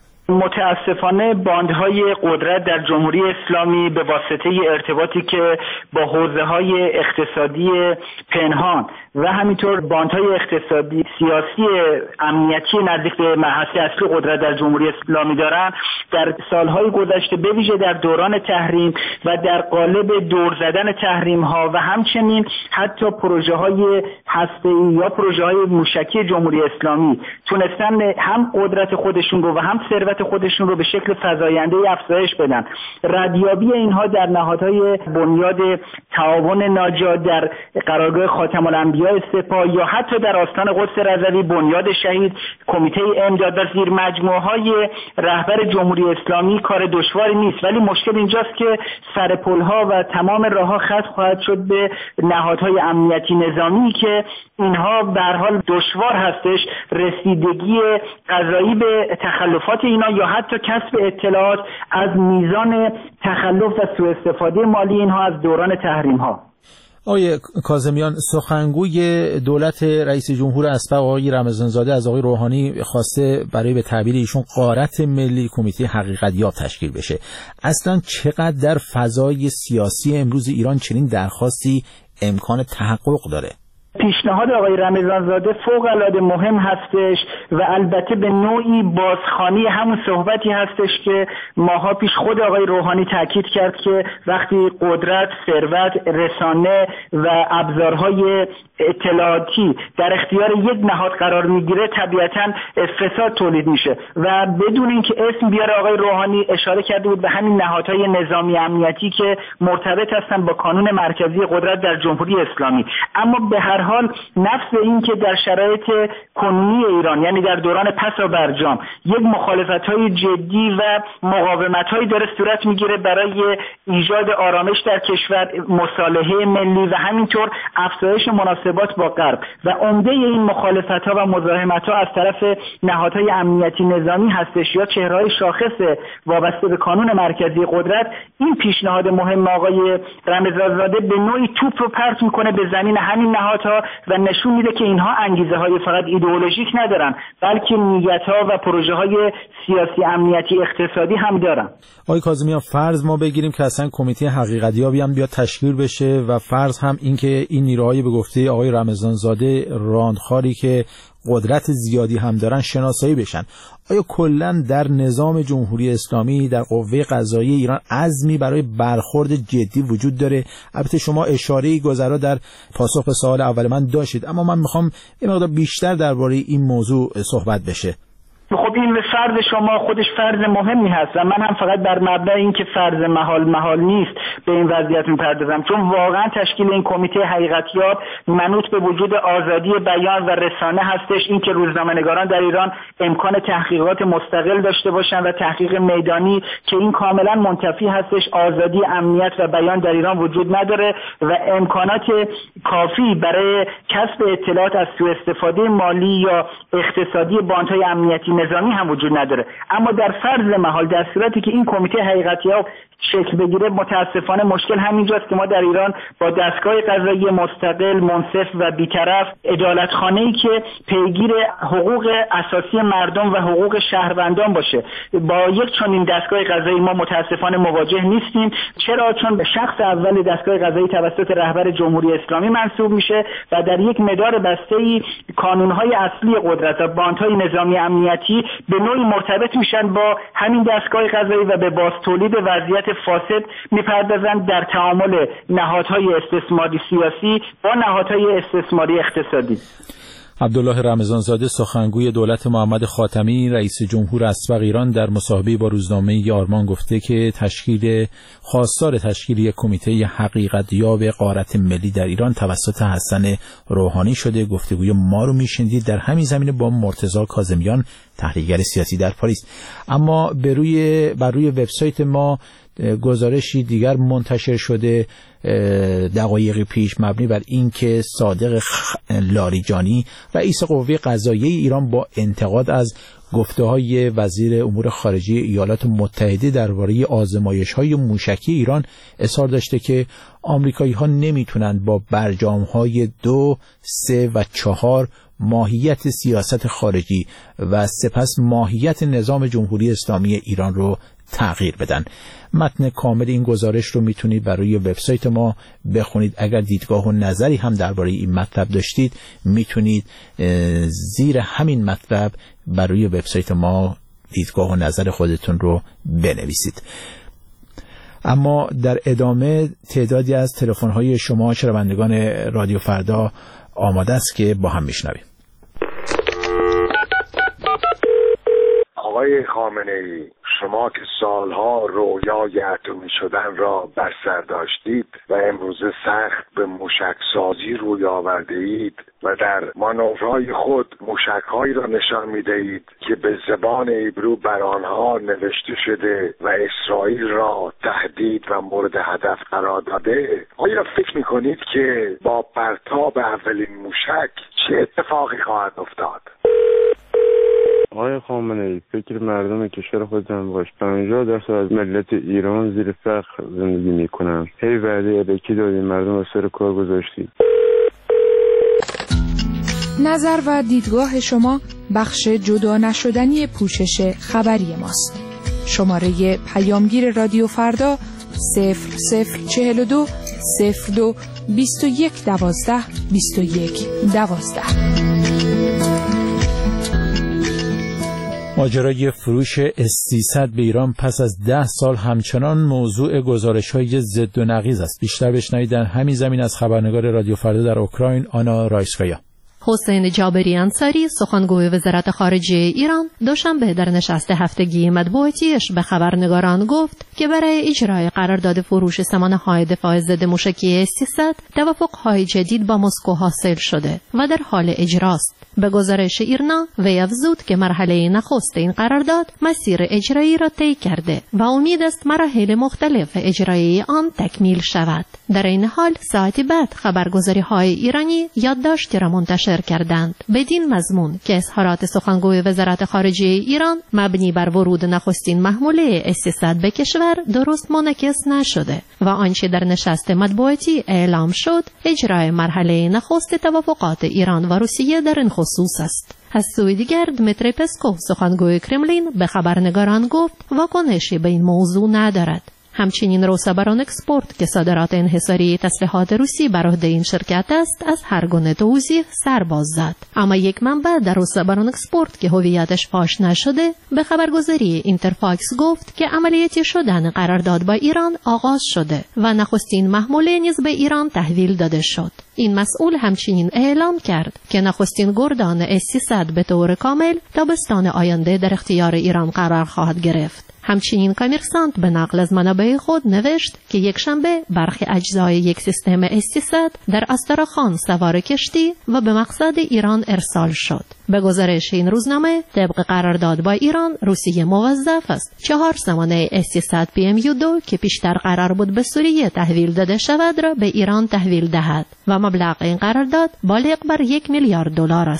متاسفانه باندهای قدرت در جمهوری اسلامی به واسطه ارتباطی که با حوزه‌های اقتصادی پنهان و همینطور باندهای اقتصادی سیاسی امنیتی نزدیک به محصه اصلی قدرت در جمهوری اسلامی دارن، در سالهای گذشته به ویژه در دوران تحریم و در قالب دور زدن تحریم‌ها و همچنین حتی پروژه‌های هسته‌ای یا پروژه‌های موشکی جمهوری اسلامی تونستن هم قدرت خودشون رو و هم ثروت خودشون رو به شکل فزاینده افزایش بدن. ردیابی اینها در نهادهای بنیاد تعاون ناجات، در قرارگاه خاتم الانبیاء سپاه یا حتی در آستان قدس رضوی بنیاد شهید، کمیته امداد و زیر مجموعه‌های رهبر جمهوری اسلامی کار دشواری نیست، ولی مشکل اینجاست که سر پل‌ها و تمام راه‌ها ختم خواهد شد به نهادهای امنیتی نظامی که اینها به هر حال دشوار هستش رسیدگی قضایی به تخلفات اینا یا حتی کسب اطلاعات از میزان تخلف و سوء استفاده مالی اینها از دوران تحریم ها. آقای کاظمیان، سخنگوی دولت رئیس جمهور اسبق آقای رمضانزاده از آقای روحانی خواسته برای به تعبیر ایشون غارت ملی کمیته حقیقتیاب تشکیل بشه. اصلا چقدر در فضای سیاسی امروز ایران چنین درخواستی امکان تحقق داره؟ پیشنهاد آقای رمضانزاده فوق‌العاده مهم هستش و البته به نوعی بازخوانی همون صحبتی هستش که ماها پیش خود آقای روحانی تاکید کرد که وقتی قدرت، ثروت، رسانه و ابزارهای اطلاعاتی در اختیار یک نهاد قرار میگیره طبیعتاً فساد تولید میشه و بدون اینکه اسم بیاره آقای روحانی اشاره کرده بود به همین نهادهای نظامی امنیتی که مرتبط هستن با کانون مرکزی قدرت در جمهوری اسلامی. اما به هر حال نفس این که در شرایط کنونی ایران یعنی در دوران پس و برجام یک مخالفت‌های جدی و مقاومت‌هایی داره صورت میگیره برای ایجاد آرامش در کشور، مصالحه ملی و همینطور افزایش مناسبات با غرب و عمده این مخالفت‌ها و مزاحمت‌ها از طرف نهادهای امنیتی نظامی هستش یا چهره‌های شاخص وابسته به کانون مرکزی قدرت. این پیشنهاد مهم آقای رمضانزاده به نوعی توپ رو پرت میکنه به زمین همین نهادها و نشون میده که اینها انگیزه های فقط ایدئولوژیک ندارن بلکه نیت ها و پروژه های سیاسی امنیتی اقتصادی هم دارن. آقای کاظمیان، فرض ما بگیریم که اصلا کمیته حقیقتیابی هم بیاد تشکیل بشه و فرض هم این که این نیروهای به گفته آقای رمضانزاده راندخاری که قدرت زیادی هم دارن شناسایی بشن، آیا کلا در نظام جمهوری اسلامی در قوه قضاییه ایران عزمی برای برخورد جدی وجود داره؟ البته شما اشاره‌ای گذرا در پاسخ به سوال اول من داشتید، اما من میخوام یه مقدار بیشتر درباره این موضوع صحبت بشه. خب این فرض شما خودش فرض مهمی هست و من هم فقط بر مبنای این که فرض محال محال نیست به این وضعیت میپردازم، چون واقعا تشکیل این کمیته حقیقتیاب منوط به وجود آزادی بیان و رسانه هستش، این که روزنامه‌نگاران در ایران امکان تحقیقات مستقل داشته باشن و تحقیق میدانی که این کاملا منتفی هستش. آزادی امنیت و بیان در ایران وجود نداره و امکانات کافی برای کسب اطلاعات از سوء استفاده مالی یا اقتصادی باندهای امنیتی نظامی اسلامی هم وجود نداره. اما در فرض محال در صورتی که این کمیته حقیقتیاب شکل بگیره، متاسفانه مشکل همینجاست که ما در ایران با دستگاه قضایی مستقل، منصف و بی‌طرف، عدالتخانه‌ای که پیگیر حقوق اساسی مردم و حقوق شهروندان باشه، با یک چنین دستگاه قضایی ما متاسفانه مواجه نیستیم. چرا؟ چون شخص اول دستگاه قضایی توسط رهبر جمهوری اسلامی منصوب میشه و در یک مدار بسته‌ای کانون‌های اصلی قدرت و باندهای نظامی امنیتی به نوعی مرتبط میشن با همین دستگاه قضایی و به بازتولید وضعیت فاسد میپردازند در تعامل نهادهای استثماری سیاسی با نهادهای استثماری اقتصادی. عبدالله رمضانزاده سخنگوی دولت محمد خاتمی رئیس جمهور اسبق ایران در مصاحبه با روزنامه آرمان گفته که تشکیل خواستار تشکیل یک کمیته حقیقتیاب غارت ملی در ایران توسط حسن روحانی شده. گفتگوی ما رو میشنیدید در همین زمینه با مرتضی کاظمیان، تحلیلگر سیاسی در پاریس. اما بر روی بر روی وبسایت ما گزارشی دیگر منتشر شده دقایقی پیش مبنی بر اینکه صادق لاریجانی رئیس قوه قضاییه ایران با انتقاد از گفته‌های وزیر امور خارجه ایالات متحده درباره آزمایش‌های موشکی ایران اظهار داشته که آمریکایی‌ها نمیتونن با برجام‌های دو، سه و چهار ماهیت سیاست خارجی و سپس ماهیت نظام جمهوری اسلامی ایران رو تغییر بدن. متن کامل این گزارش رو میتونید برای وبسایت ما بخونید. اگر دیدگاه و نظری هم درباره این مطلب داشتید میتونید زیر همین مطلب برای وبسایت ما دیدگاه و نظر خودتون رو بنویسید. اما در ادامه تعدادی از تلفن‌های شما شنوندگان رادیو فردا آماده است که با هم میشنویم. آقای خامنه‌ای، شما که سالها رویای اتمی شدن را بر سر داشتید و امروزه سخت به موشکسازی روی آورده اید و در مانورهای خود موشکهایی را نشان میدهید که به زبان عبری بر آنها نوشته شده و اسرائیل را تهدید و مورد هدف قرار داده. آیا فکر میکنید که با پرتاب اولین موشک چه اتفاقی خواهد افتاد؟ آقای خامنه‌ای، فکر مردم کشور خودتان باش. پنجاه درصد از ملت ایران زیر فقر زندگی میکنن. هی وعده الکی دادین، مردم رو سر کار گذاشتید. نظر و دیدگاه شما بخش جدا نشدنی پوشش خبری ماست. شماره پیامگیر رادیو فردا صفر صفر چهل و دو صفر دو بیست و یک دوازده بیست و یک دوازده. ماجرای فروش اس سیصد به ایران پس از ده سال همچنان موضوع گزارش‌های ضد و نقیض است. بیشتر بشنوید در همین زمین از خبرنگار رادیو فردا در اوکراین آنا رایسکایا. حسین جابری انصاری سخنگوی وزارت خارجه ایران دوشنبه در نشست هفتگی مطبوعاتیش به خبرنگاران گفت که برای اجرای قرارداد فروش سامانه‌های دفاع ضد موشکی اس سیصد توافق‌های جدید با مسکو حاصل شده و در حال اجراست. به گزارش ایرنا وی افزود که مرحله نخست این قرارداد مسیر اجرایی را طی کرده و امید است مراحل مختلف اجرایی آن تکمیل شود. در این حال ساعتی بعد خبرگزاری‌های ایرانی یادداشتی را منتشر کردند بدین مضمون که اظهارات سخنگوی وزارت خارجه ایران مبنی بر ورود نخستین محموله اس سیصد به کشور درست منعکس نشده و آنچه در نشست مطبوعاتی اعلام شد اجرای مرحله نخست توافقات ایران و روسیه در این خصوص است. از سوی دیگر دمیتری پسکوف سخنگوی کرملین به خبرنگاران گفت واکنشی به این موضوع ندارد. همچنین روساباران اکسپورت که صادرات انحصاری تسلیحات روسی بر عهده این شرکت است از هر گونه توضیح سر باز زد. اما یک منبع در روساباران اکسپورت که هویتش فاش نشده به خبرگزاری اینترفاکس گفت که عملیاتی شدن قرارداد با ایران آغاز شده و نخستین محموله نیز به ایران تحویل داده شد. این مسئول همچنین اعلام کرد که نخستین گردان اس سیصد به طور کامل تابستان آینده در اختیار ایران قرار خواهد گرفت. همچنین کامرسانت به نقل از منابع خود نوشت که یک شنبه برخی اجزای یک سیستم اس سیصد در استرخان سوار کشتی و به مقصد ایران ارسال شد. به گزارش این روزنامه طبق قرارداد با ایران روسیه موظف است چهار سامانه اس سیصد پی ام یو دو که پیشتر قرار بود به سوریه تحویل داده شود را به ایران تحویل دهد و مبلغ این قرارداد بالغ بر یک میلیارد دلار است.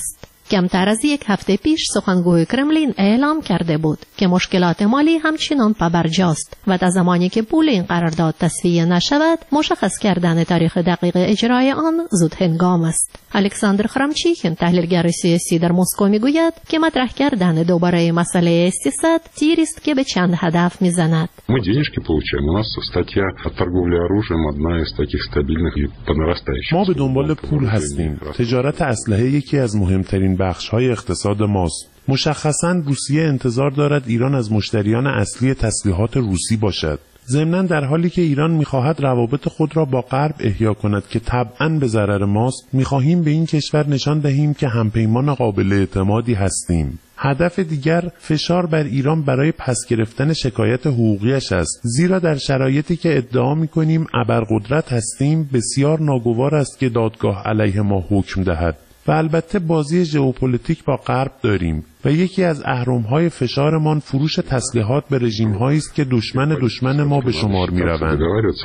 کمتر از یک هفته پیش سخنگوی کرملین اعلام کرده بود که مشکلات مالی همچنان پابرجاست و تا زمانی که پول این قرارداد تصفیه نشود مشخص کردن تاریخ دقیق اجرای آن زود هنگام است. الکساندر خرامچیکین تحلیلگر سیاسی در مسکو میگوید که مطرح کردن دوباره مسئله سیاست تیری است که به چند هدف میزند. Мы денежки получаем. У нас статья о торговле оружием одна из таких стабильных и по нарастающей. ما به دنبال پول هستیم. تجارت اسلحه یکی از مهمترین بخش‌های اقتصاد ماست. مشخصاً روسیه انتظار دارد ایران از مشتریان اصلی تسلیحات روسی باشد. ضمناً در حالی که ایران می‌خواهد روابط خود را با غرب احیا کند که طبعاً به ضرر ماست، می‌خواهیم به این کشور نشان دهیم که همپیمان قابل اعتمادی هستیم. هدف دیگر فشار بر ایران برای پس گرفتن شکایت حقوقیش است، زیرا در شرایطی که ادعا می‌کنیم ابرقدرت هستیم بسیار ناگوار است که دادگاه علیه ما حکم دهد. و البته بازی ژئوپلیتیک با غرب داریم و یکی از اهرم‌های فشارمان فروش تسلیحات به رژیم‌هایی است که دشمن دشمن ما به شمار می‌روند.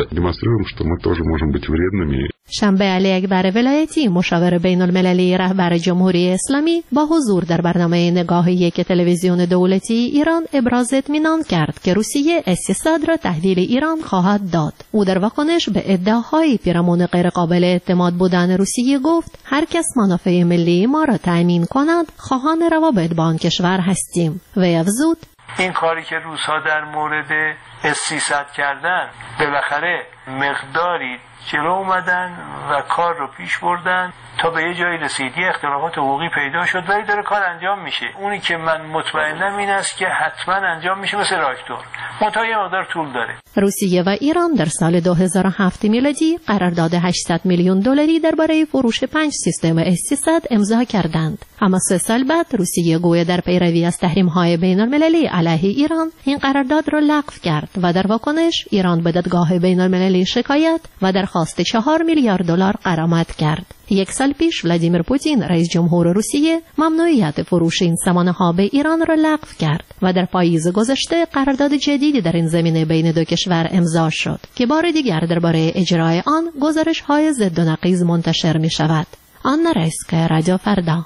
شنبه علی اکبر ولایتی مشاور بین المللی رهبر جمهوری اسلامی با حضور در برنامه نگاه یک تلویزیون دولتی ایران ابراز اطمینان کرد که روسیه اسیصد را تحویل ایران خواهد داد. او در واکنش به ادعاهای پیرامون غیرقابل اعتماد بودن روسیه گفت هر کس منافع ملی ما را تأمین کند خواهان روابط با آن کشور هستیم و افزود این کاری که روس‌ها در مورد اس سیصد کردن بالاخره مقداری جلو اومدن و کار رو پیش بردن تا به یه جایی رسید، یه اختلافات حقوقی پیدا شد ولی داره کار انجام میشه. اونی که من مطمئنم این است که حتما انجام میشه مثل راکتور، منتها یه مقدار طول داره. روسیه و ایران در سال دو هزار و هفت میلادی قرارداد هشتصد میلیون دلاری درباره فروش پنج سیستم اس سیصد امضا کردند. اما سه سال بعد روسیه گویا در پیروی از تحریم‌های بین‌المللی علیه ایران این قرارداد را لغو کرد و در واکنش ایران به دادگاه بین‌المللی شکایت و درخواست چهار میلیارد دلار غرامت کرد. یک سال پیش ولادیمیر پوتین رئیس جمهور روسیه ممنوعیت فروش این سامانه‌ها به ایران را لغو کرد و در پاییز گذشته قرارداد جدیدی در این زمینه بین دو کشور امضا شد که بار دیگر درباره اجرای آن گزارش‌های ضد و نقیض منتشر می‌شود. آن رئیس‌کار رادیو فردا.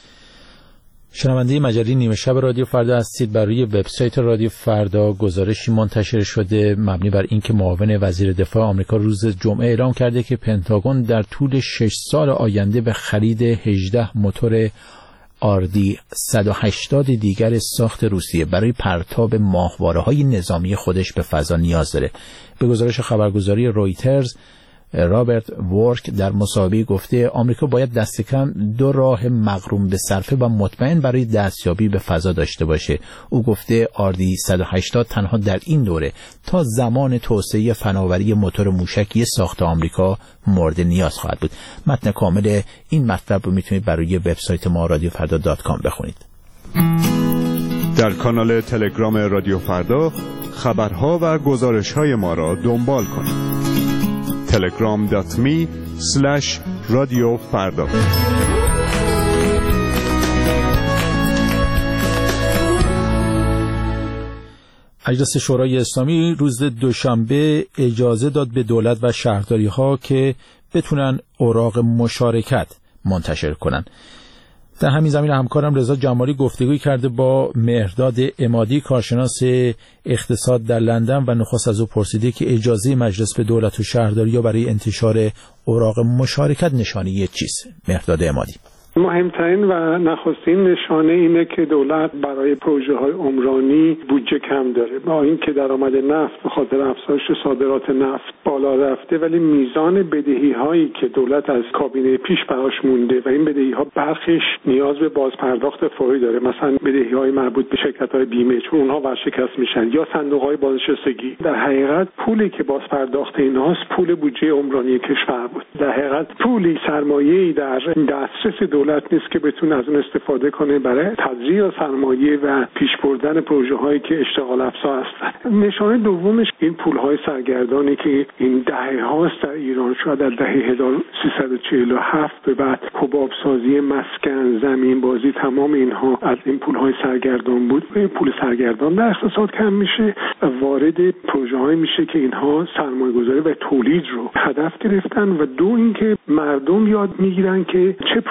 شنونده مجله نیمه شب رادیو فردا هستید. بر روی وبسایت رادیو فردا گزارشی منتشر شده مبنی بر اینکه معاون وزیر دفاع آمریکا روز جمعه اعلام کرده که پنتاگون در طول شش سال آینده به خرید هجده موتور آردی صد و هشتاد دیگر ساخت روسیه برای پرتاب ماهواره‌های نظامی خودش به فضا نیاز داره. به گزارش خبرگزاری رویترز، رابرت وورک در مصاحبه گفته آمریکا باید دست کم دو راه مغروم به صرفه و مطمئن برای دستیابی به فضا داشته باشه. او گفته آردی صد و هشتاد تنها در این دوره تا زمان توسعه فناوری موتور موشکی ساخت آمریکا مورد نیاز خواهد بود. متن کامل این مطلب رو میتونید برای وبسایت ما رادیو فردا دات کام بخونید. در کانال تلگرام رادیو فردا خبرها و گزارش‌های ما را دنبال کنید. تلگرام دات می سلش رادیو فردا. مجلس شورای اسلامی روز دوشنبه اجازه داد به دولت و شهرداری ها که بتونن اوراق مشارکت منتشر کنن. در همین زمین همکارم رضا جمالی گفتگوی کرده با مهرداد عمادی، کارشناس اقتصاد در لندن، و نخست از او پرسیده که اجازه مجلس به دولت و شهرداری‌ها برای انتشار اوراق مشارکت نشانه چیست؟ مهرداد عمادی: مهمترین و نخستین نشانه اینه که دولت برای پروژه های عمرانی بودجه کم داره. با اینکه درآمد نفت به خاطر افزایش صادرات نفت بالا رفته، ولی میزان بدهی هایی که دولت از کابینه پیش براش مونده و این بدهی ها برخش نیاز به بازپرداخت فوری داره، مثلا بدهی های مربوط به شرکت های بیمه چون اونها ورشکست میشن، یا صندوق های بازنشستگی. در حقیقت پولی که بازپرداخت اینهاست پول بودجه عمرانی کشور بود. در حقیقت پولی سرمایه‌ای در دسترس دولت نیست که بتونه از اون استفاده کنه برای تزریع سرمایه و پیش بردن پروژه هایی که اشتغال افزا هستن. نشانه دومش این پول های سرگردانی که این دهه هاست در ایران، شاید در دهه هزار و سیصد و چهل و هفت به بعد حباب سازی مسکن، زمین بازی، تمام اینها از این پول های سرگردان بود. این پول سرگردان در اقتصاد کم میشه و وارد پروژه های میشه که اینها سرمایه گذاری و تولید رو هدف گرفتن. و دو اینکه مردم یاد میگیرن که چه پروژه های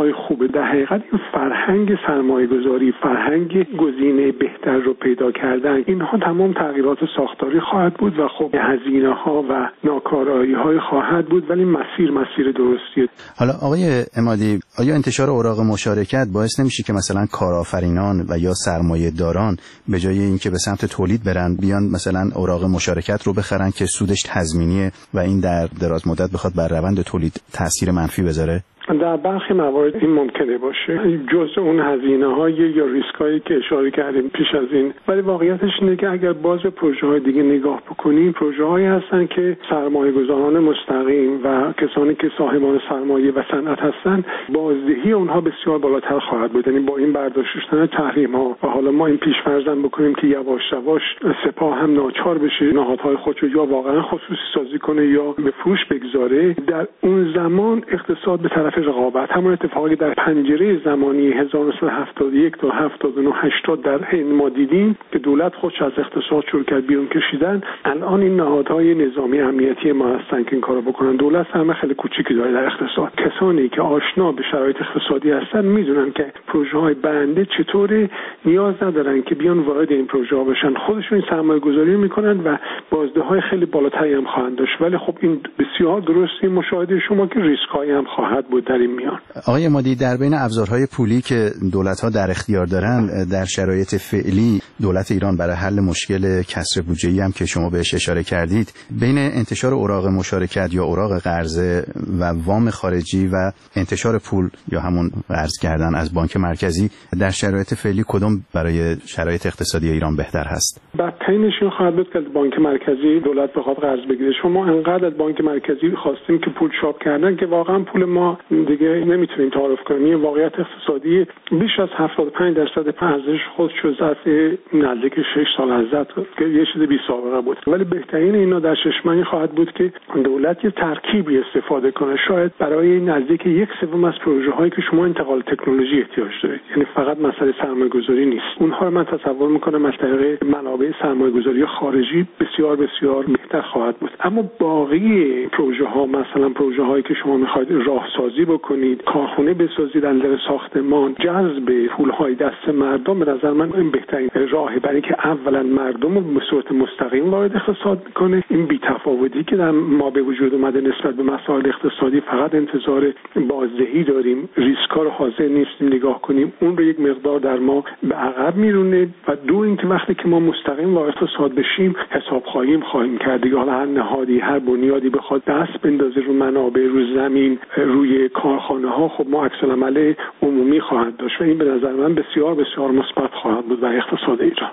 های خوبه. در حقیقت این فرهنگ سرمایه گذاری، فرهنگ گزینه بهتر رو پیدا کردن، اینها تمام تغییرات ساختاری خواهد بود و خب هزینه ها و ناکارایی های خواهد بود، ولی مسیر مسیر درستیه. حالا آقای عمادی، آیا انتشار اوراق مشارکت باعث نمیشه که مثلا کارآفرینان و یا سرمایه داران به جای اینکه به سمت تولید برن بیان مثلا اوراق مشارکت رو بخرن که سودش تضمینیه و این در دراز مدت بخواد بر روند تولید تاثیر منفی بذاره؟ در برخی موارد این ممکنه باشه، جزء اون هزینه‌های یا ریسکایی که اشاره کردیم پیش از این. ولی واقعیتش اینه که اگر باز پروژه‌های دیگه نگاه بکنیم، پروژه‌هایی هستن که سرمایه‌گذاران مستقیم و کسانی که صاحبان سرمایه و صنعت هستن، بازدهی اونها بسیار بالاتر خواهد بود. یعنی با این برداشتن تحریم‌ها و حالا ما این پیش‌فرض بکنیم که یواش یواش سپاه هم ناچار بشه نهادهای خودش یا واقعا خصوصی سازی کنه یا به فروش بگذاره، در اون زمان اقتصاد به طرف رقابت، همون اتفاقی در پنجره زمانی هزار و نهصد و هفتاد و یک تا هفتاد و نه هشتاد در هند ما دیدیم که دولت خودش از اقتصاد شروع کرد بیرون کشیدن. الان این نهادهای نظامی امنیتی ما هستن که این کارو بکنن. دولت هم خیلی کوچیکی داره در اقتصاد. کسانی که آشنا به شرایط اقتصادی هستن میدونن که پروژه‌های بنده چطوره، نیاز ندارن که بیان وارد این پروژه‌ها بشن، خودشون سرمایه‌گذاری میکنن و بازدهی‌های خیلی بالاتری هم خواهند داشت. ولی خب این بسیار درسته مشاهده شما که ریسک‌هایی هم خواهد بود در این میان. آقای عمادی، در بین ابزارهای پولی که دولت‌ها در اختیار دارن در شرایط فعلی دولت ایران برای حل مشکل کسر بودجه‌ای هم که شما بهش اشاره کردید، بین انتشار اوراق مشارکت یا اوراق قرضه و وام خارجی و انتشار پول یا همون قرض کردن از بانک مرکزی در شرایط فعلی کدوم برای شرایط اقتصادی ایران بهتر هست؟ بدترینش این خواهد بود که بانک مرکزی دولت بخواد قرض بگیره. شما انقدر از بانک مرکزی خواستیم که پول چاپ کردن که واقعا پول ما دیگه نمیتونیم تعارف کنیم. این واقعیت اقتصادی بیش از هفتاد و پنج درصد ارزش خودش رو ظرف نزدیک شش سال از زد که یه چیز بی سابقه بود. ولی بهترین اینا در چشم خواهد بود که دولت یه ترکیبی استفاده کنه، شاید برای نزدیک یک سوم از پروژه هایی که شما انتقال تکنولوژی احتیاج دارید، یعنی فقط مسئله سرمایه‌گذاری نیست، اونها رو من تصور میکنم از طریق منابع سرمایه‌گذاری خارجی بسیار بسیار بهتر خواهد بود. اما باقی پروژه ها، مثلا پروژه هایی که شما میخواید راهسازی بکنید، کارخونه بسازید، اندر ساختمان، جذب پول های دست مردم، به نظر من این بهترین راهه، برای که اولا مردم رو به صورت مستقیم وارد اقتصاد میکنه. این بی‌تفاوتی که در ما به وجود اومده نسبت به مسائل اقتصادی، فقط انتظار بازدهی داریم، ریسکا رو حاضر نیستیم نگاه کنیم، اون رو یک مقدار در ما به عقب میرونه. و دو اینکه وقتی که ما مستقیم وارد اقتصاد بشیم، حساب خواهیم خواهیم کرد دیگه. حالا هر نهادی، هر بنیادی بخواد دست بندازه رو منابع، رو زمین، روی کارخانه ها، خب ما عکس العمل عمومی خواهد داشت و این به نظر من بسیار بسیار مثبت خواهد بود برای اقتصاد ایران.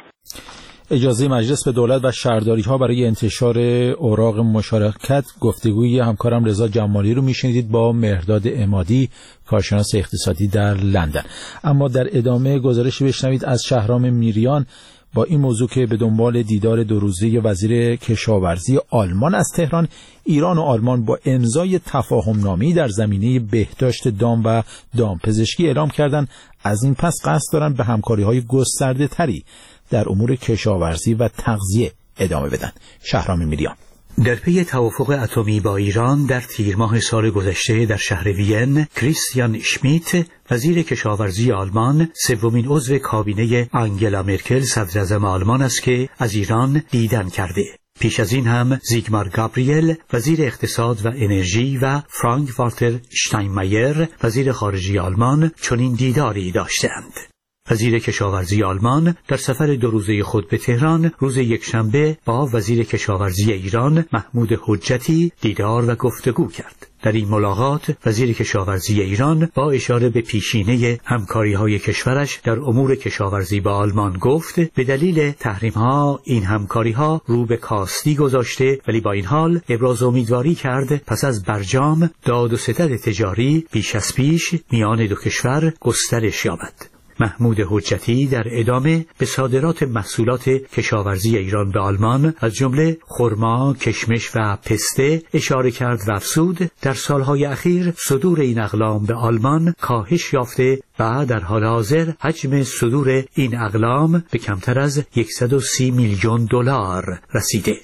اجازه مجلس به دولت و شهرداری ها برای انتشار اوراق مشارکت. گفتگوی همکارم رضا جمالی رو میشنیدید با مهرداد عمادی، کارشناس اقتصادی در لندن. اما در ادامه گزارش بشنوید از شهرام میریان با این موضوع که به دنبال دیدار دو روزه وزیر کشاورزی آلمان از تهران، ایران و آلمان با امضای تفاهم‌نامه‌ای در زمینه بهداشت دام و دامپزشکی اعلام کردند از این پس قصد دارند به همکاری‌های گسترده‌تری در امور کشاورزی و تغذیه ادامه بدن. شهرام میریان در پی توافق اتمی با ایران در تیر ماه سال گذشته در شهر وین، کریستیان شمیت وزیر کشاورزی آلمان سومین عضو کابینه آنگلا مرکل صدراعظم آلمان است که از ایران دیدن کرده. پیش از این هم زیگمار گابریل وزیر اقتصاد و انرژی و فرانک والتر شتاینمایر وزیر خارجه آلمان چنین دیداری داشتند. وزیر کشاورزی آلمان در سفر دو روزه خود به تهران روز یکشنبه با وزیر کشاورزی ایران محمود حجتی دیدار و گفتگو کرد. در این ملاقات وزیر کشاورزی ایران با اشاره به پیشینه همکاری‌های کشورش در امور کشاورزی با آلمان گفت به دلیل تحریم‌ها این همکاری‌ها رو به کاستی گذاشته، ولی با این حال ابراز امیدواری کرد پس از برجام داد و ستد تجاری بیش از پیش میان دو کشور گسترش یابد. محمود حجتی در ادامه به صادرات محصولات کشاورزی ایران به آلمان از جمله خرما، کشمش و پسته اشاره کرد و افزود در سالهای اخیر صدور این اقلام به آلمان کاهش یافته و در حال حاضر حجم صدور این اقلام به کمتر از صد و سی میلیون دلار رسیده.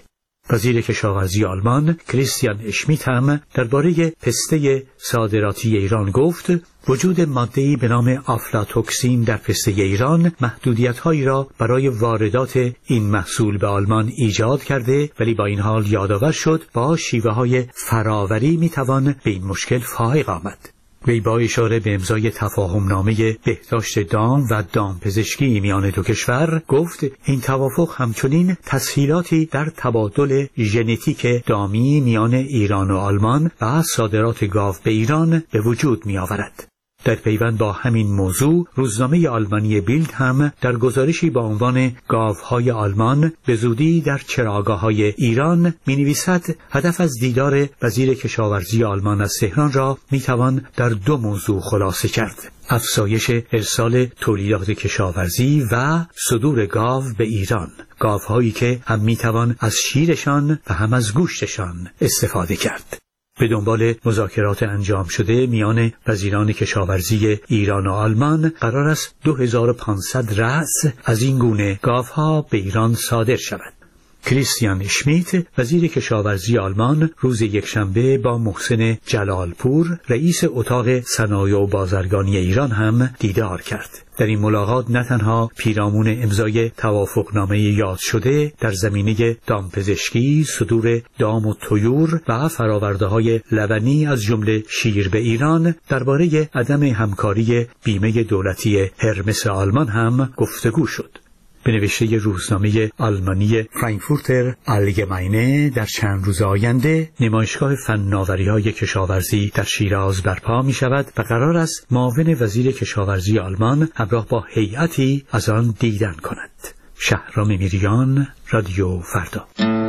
وزیر کشاورزی آلمان کریستیان اشمیت هم درباره پسته صادراتی ایران گفت وجود ماده‌ای به نام آفلاتوکسین در پسته ایران محدودیت‌هایی را برای واردات این محصول به آلمان ایجاد کرده، ولی با این حال یادآور شد با شیوه‌های فراوری می‌توان به این مشکل فائق آمد. وی با اشاره به امضای تفاهمنامه بهداشت دام و دامپزشکی میان دو کشور گفت این توافق همچنین تسهیلاتی در تبادل ژنتیک دامی میان ایران و آلمان و صادرات گاو به ایران به وجود می آورد. در پیوند با همین موضوع روزنامه آلمانی بیلد هم در گزارشی با عنوان گاوهای آلمان به زودی در چراگاه‌های ایران می‌نویسد هدف از دیدار وزیر کشاورزی آلمان از تهران را می‌توان در دو موضوع خلاصه کرد: افزایش ارسال تولیدات کشاورزی و صدور گاو به ایران، گاوهایی که هم می‌توان از شیرشان و هم از گوشتشان استفاده کرد. به دنبال مذاکرات انجام شده میان وزیران کشاورزی ایران و آلمان قرار است دو هزار و پانصد رأس از این گونه گاوها به ایران صادر شود. کریستیان اشمیت وزیر کشاورزی آلمان روز یکشنبه با محسن جلالپور رئیس اتاق صنایع و بازرگانی ایران هم دیدار کرد. در این ملاقات نه تنها پیرامون امضای توافقنامه یاد شده در زمینه دامپزشکی، صدور دام و طیور و فرآورده‌های لبنی از جمله شیر به ایران، درباره عدم همکاری بیمه دولتی هرمس آلمان هم گفتگو شد. به نوشته روزنامه آلمانی فرانکفورتر آلگماینه در چند روز آینده نمایشگاه فناوری‌های کشاورزی در شیراز برپا می شود و قرار است معاون وزیر کشاورزی آلمان همراه با هیئتی از آن دیدن کند. شهرام میریان، رادیو فردا.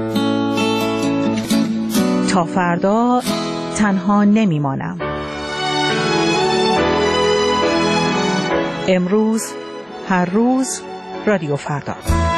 تا فردا تنها نمیمانم. امروز، هر روز، رادیو فردا.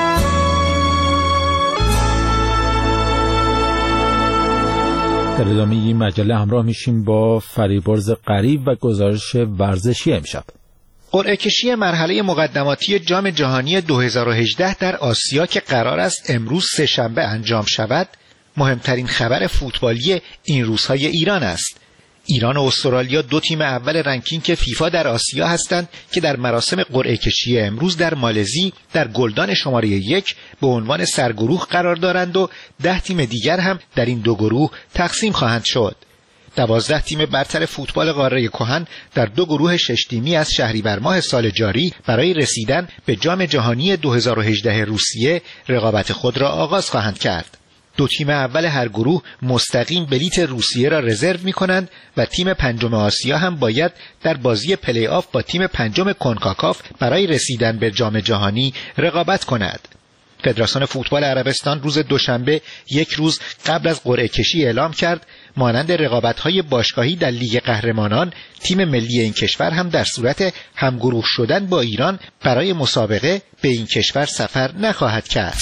در ادامه این مجله همراه میشیم با فریبرز قریب و گزارش ورزشی امشب. قرعه کشی مرحله مقدماتی جام جهانی دو هزار و هجده در آسیا که قرار است امروز سه شنبه انجام شود، مهمترین خبر فوتبالی این روزهای ایران است. ایران و استرالیا دو تیم اول رنکینگ فیفا در آسیا هستند که در مراسم قرعه کشی امروز در مالزی در گلدان شماره یک به عنوان سرگروه قرار دارند و ده تیم دیگر هم در این دو گروه تقسیم خواهند شد. دوازده تیم برتر فوتبال قاره کهن در دو گروه شش تیمی از شهریور ماه سال جاری برای رسیدن به جام جهانی دو هزار و هجده روسیه رقابت خود را آغاز خواهند کرد. دو تیم اول هر گروه مستقیم بلیت روسیه را رزرو می کنند و تیم پنجم آسیا هم باید در بازی پلی آف با تیم پنجم کنکاکاف برای رسیدن به جام جهانی رقابت کند. فدراسیون فوتبال عربستان روز دوشنبه یک روز قبل از قرعه کشی اعلام کرد مانند رقابت‌های باشگاهی در لیگ قهرمانان، تیم ملی این کشور هم در صورت همگروه شدن با ایران برای مسابقه به این کشور سفر نخواهد کرد.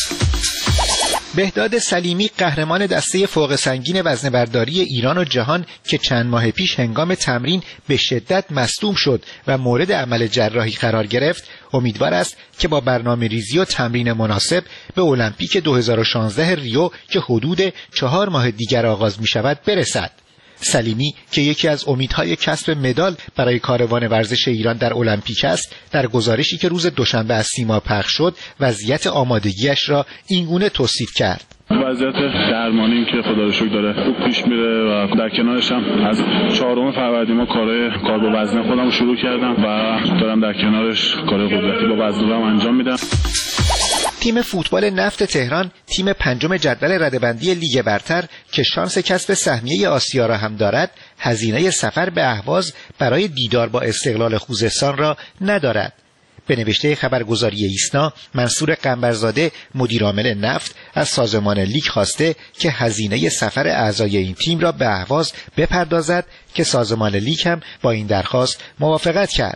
بهداد سلیمی قهرمان دسته فوق سنگین وزنه‌برداری ایران و جهان که چند ماه پیش هنگام تمرین به شدت مصدوم شد و مورد عمل جراحی قرار گرفت، امیدوار است که با برنامه‌ریزی و تمرین مناسب به المپیک دو هزار و شانزده ریو که حدود چهار ماه دیگر آغاز می شود برسد. سلیمی که یکی از امیدهای کسب مدال برای کاروان ورزش ایران در المپیک است، در گزارشی که روز دوشنبه از سیما پخش شد وضعیت آمادگیش را اینگونه توصیف کرد: وضعیت درمانیم که خدا رو شکر داره خوب پیش میره و در کنارش هم از چهارم فروردین ما کارهای کار با وزنه خودم رو شروع کردم و دارم در کنارش کار قدرتی با وزنه هم انجام میدم. تیم فوتبال نفت تهران تیم پنجم جدول رده‌بندی لیگ برتر که شانس کسب سهمیه آسیا را هم دارد، هزینه سفر به اهواز برای دیدار با استقلال خوزستان را ندارد. به نوشته خبرگزاری ایسنا، منصور قنبرزاده مدیرعامل نفت از سازمان لیگ خواسته که هزینه سفر اعضای این تیم را به اهواز بپردازد که سازمان لیگ هم با این درخواست موافقت کرد.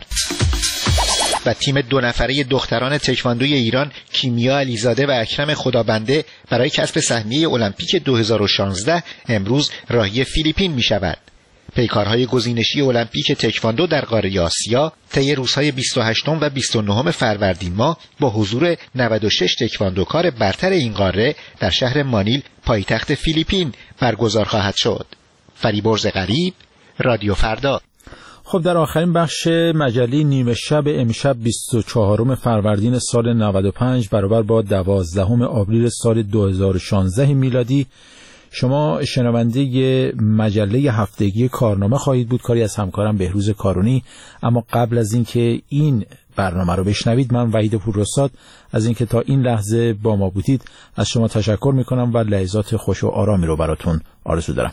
و تیم دو نفره دختران تکواندوی ایران کیمیا علیزاده و اکرم خدابنده برای کسب سهمیه المپیک دو هزار و شانزده امروز راهی فیلیپین می شود. پیکارهای گزینشی المپیک تکواندو در قاره آسیا طی روزهای بیست و هشتم و بیست و نهم فروردین ماه با حضور نود و شش تکواندوکار برتر این قاره در شهر مانیل پایتخت فیلیپین برگزار خواهد شد. فریبرز غریب، رادیو فردا. خب در آخرین بخش مجله نیمه شب امشب بیست و چهارم فروردین سال نود و پنج برابر با دوازدهم آوریل سال دو هزار و شانزده میلادی شما شنونده مجله هفتگی کارنامه خواهید بود، کاری از همکارم بهروز کارونی. اما قبل از اینکه این برنامه رو بشنوید، من وحید پوررساد از اینکه تا این لحظه با ما بودید از شما تشکر میکنم و لحظات خوش و آرامی رو براتون آرزو دارم.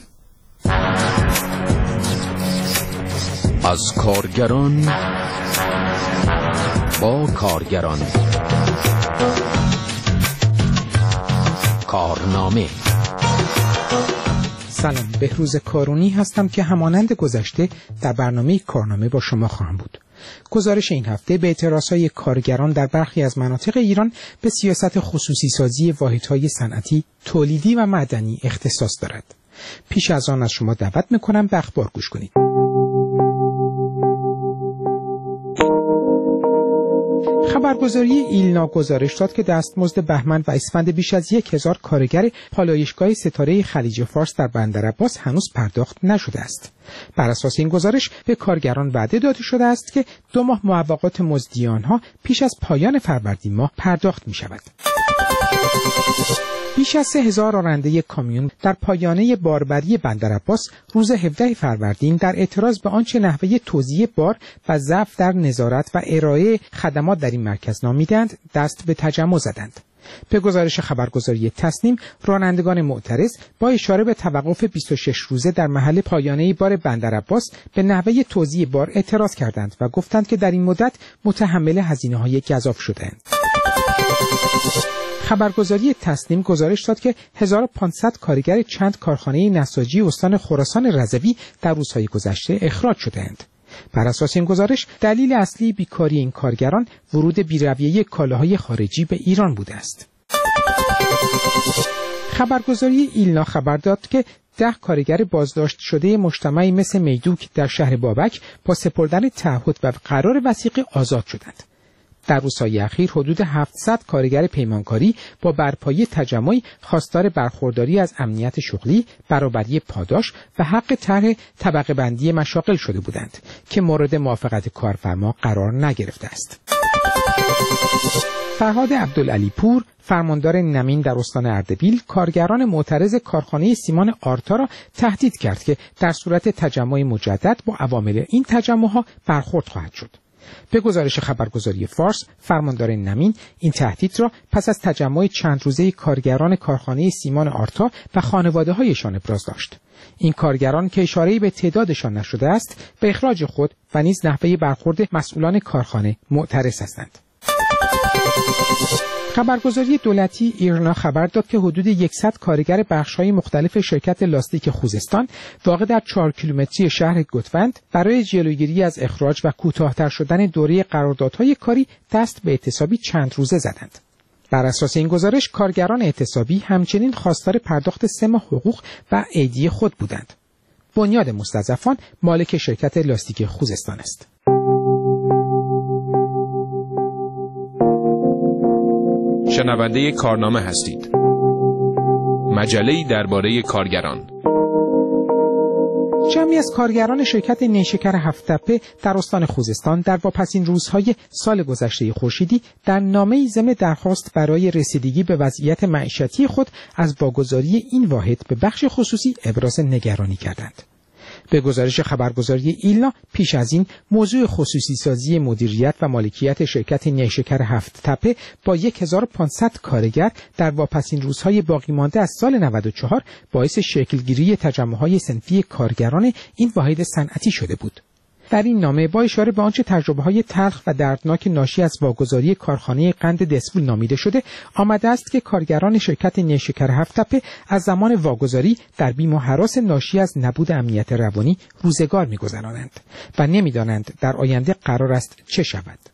از کارگران با کارگران، کارنامه. سلام، بهروز کارونی هستم که همانند گذشته در برنامه کارنامه با شما خواهم بود. گزارش این هفته به اعتراضهای کارگران در برخی از مناطق ایران به سیاست خصوصی سازی واحدهای صنعتی، تولیدی و معدنی اختصاص دارد. پیش از آن از شما دعوت میکنم به اخبار گوش کنید. خبرگزاری ایلنا گزارش داد که دستمزد بهمن و اسفند بیش از یک هزار کارگر پالایشگاه ستاره خلیج فارس در بندرعباس هنوز پرداخت نشده است. بر اساس این گزارش به کارگران وعده داده شده است که دو ماه معوقات مزدی آنها پیش از پایان فروردین ماه پرداخت می شود. بیش از سه هزار راننده کامیون در پایانه باربری بندرعباس روز هفدهم فروردین در اعتراض به آنچه نحوه توزیع بار و ضعف در نظارت و ارائه خدمات در این مرکز نامیدند دست به تجمع زدند. به گزارش خبرگزاری تصنیم، رانندگان معترض با اشاره به توقف بیست و شش روزه در محل پایانه بار بندرعباس به نحوه توزیع بار اعتراض کردند و گفتند که در این مدت متحمل هزینه‌های گزاف شدند. خبرگزاری تصنیم گزارش داد که هزار و پانصد کارگر چند کارخانه نساجی استان خراسان رضوی در روزهای گذشته اخراج شدند. بر اساس این گزارش دلیل اصلی بیکاری این کارگران ورود بی‌رویه کالاهای خارجی به ایران بوده است. خبرگزاری ایلنا خبر داد که ده کارگر بازداشت شده مجتمعی مثل میدوک در شهر بابک با سپردن تعهد و قرار وثیقه آزاد شدند. در روزهای اخیر حدود هفتصد کارگر پیمانکاری با برپایی تجمعی خواستار برخورداری از امنیت شغلی، برابری پاداش و حق طرح طبقه بندی مشاغل شده بودند که مورد موافقت کارفرما قرار نگرفته است. فرهاد عبدالعلی پور، فرماندار نمین در استان اردبیل، کارگران معترض کارخانه سیمان آرتا را تهدید کرد که در صورت تجمع مجدد با عوامل این تجمع‌ها برخورد خواهد شد. به گزارش خبرگزاری فارس، فرماندار نمین این تهدید را پس از تجمع چند روزه کارگران کارخانه سیمان آرتا و خانواده‌هایشان ابراز داشت. این کارگران که اشاره‌ای به تعدادشان نشده است، به اخراج خود و نیز نحوه برخورد مسئولان کارخانه معترض هستند. خبرگزاری دولتی ایرنا خبر داد که حدود صد کارگر بخش‌های مختلف شرکت لاستیک خوزستان واقع در چهار کیلومتری شهر گوتوند برای جلوگیری از اخراج و کوتاه‌تر شدن دوره قراردادهای کاری دست به اعتصابی چند روزه زدند. بر اساس این گزارش کارگران اعتصابی همچنین خواستار پرداخت سه ماه حقوق و عیدیه خود بودند. بنیاد مستضعفان مالک شرکت لاستیک خوزستان است. شنونده کارنامه هستید. مجله‌ای درباره کارگران. جمعی از کارگران شرکت نیشکر هفت‌تپه در استان خوزستان در واپسین روزهای سال گذشته خورشیدی در نامه‌ای ضمن درخواست برای رسیدگی به وضعیت معیشتی خود از واگذاری این واحد به بخش خصوصی ابراز نگرانی کردند. به گزارش خبرگزاری ایلنا، پیش از این موضوع خصوصی سازی مدیریت و مالکیت شرکت نیشکر هفت‌تپه با هزار و پانصد کارگر در واپسین روزهای باقی مانده از سال نود و چهار باعث شکلگیری تجمع‌های صنفی کارگران این واحد صنعتی شده بود. در این نامه با اشاره به آنچه تجربه‌های تلخ و دردناک ناشی از واگذاری کارخانه قند دسفول نامیده شده، آمده است که کارگران شرکت نیشکر هفت‌تپه از زمان واگذاری در بیم و هراس ناشی از نبود امنیت روانی روزگار می‌گذرانند و نمی‌دانند در آینده قرار است چه شود.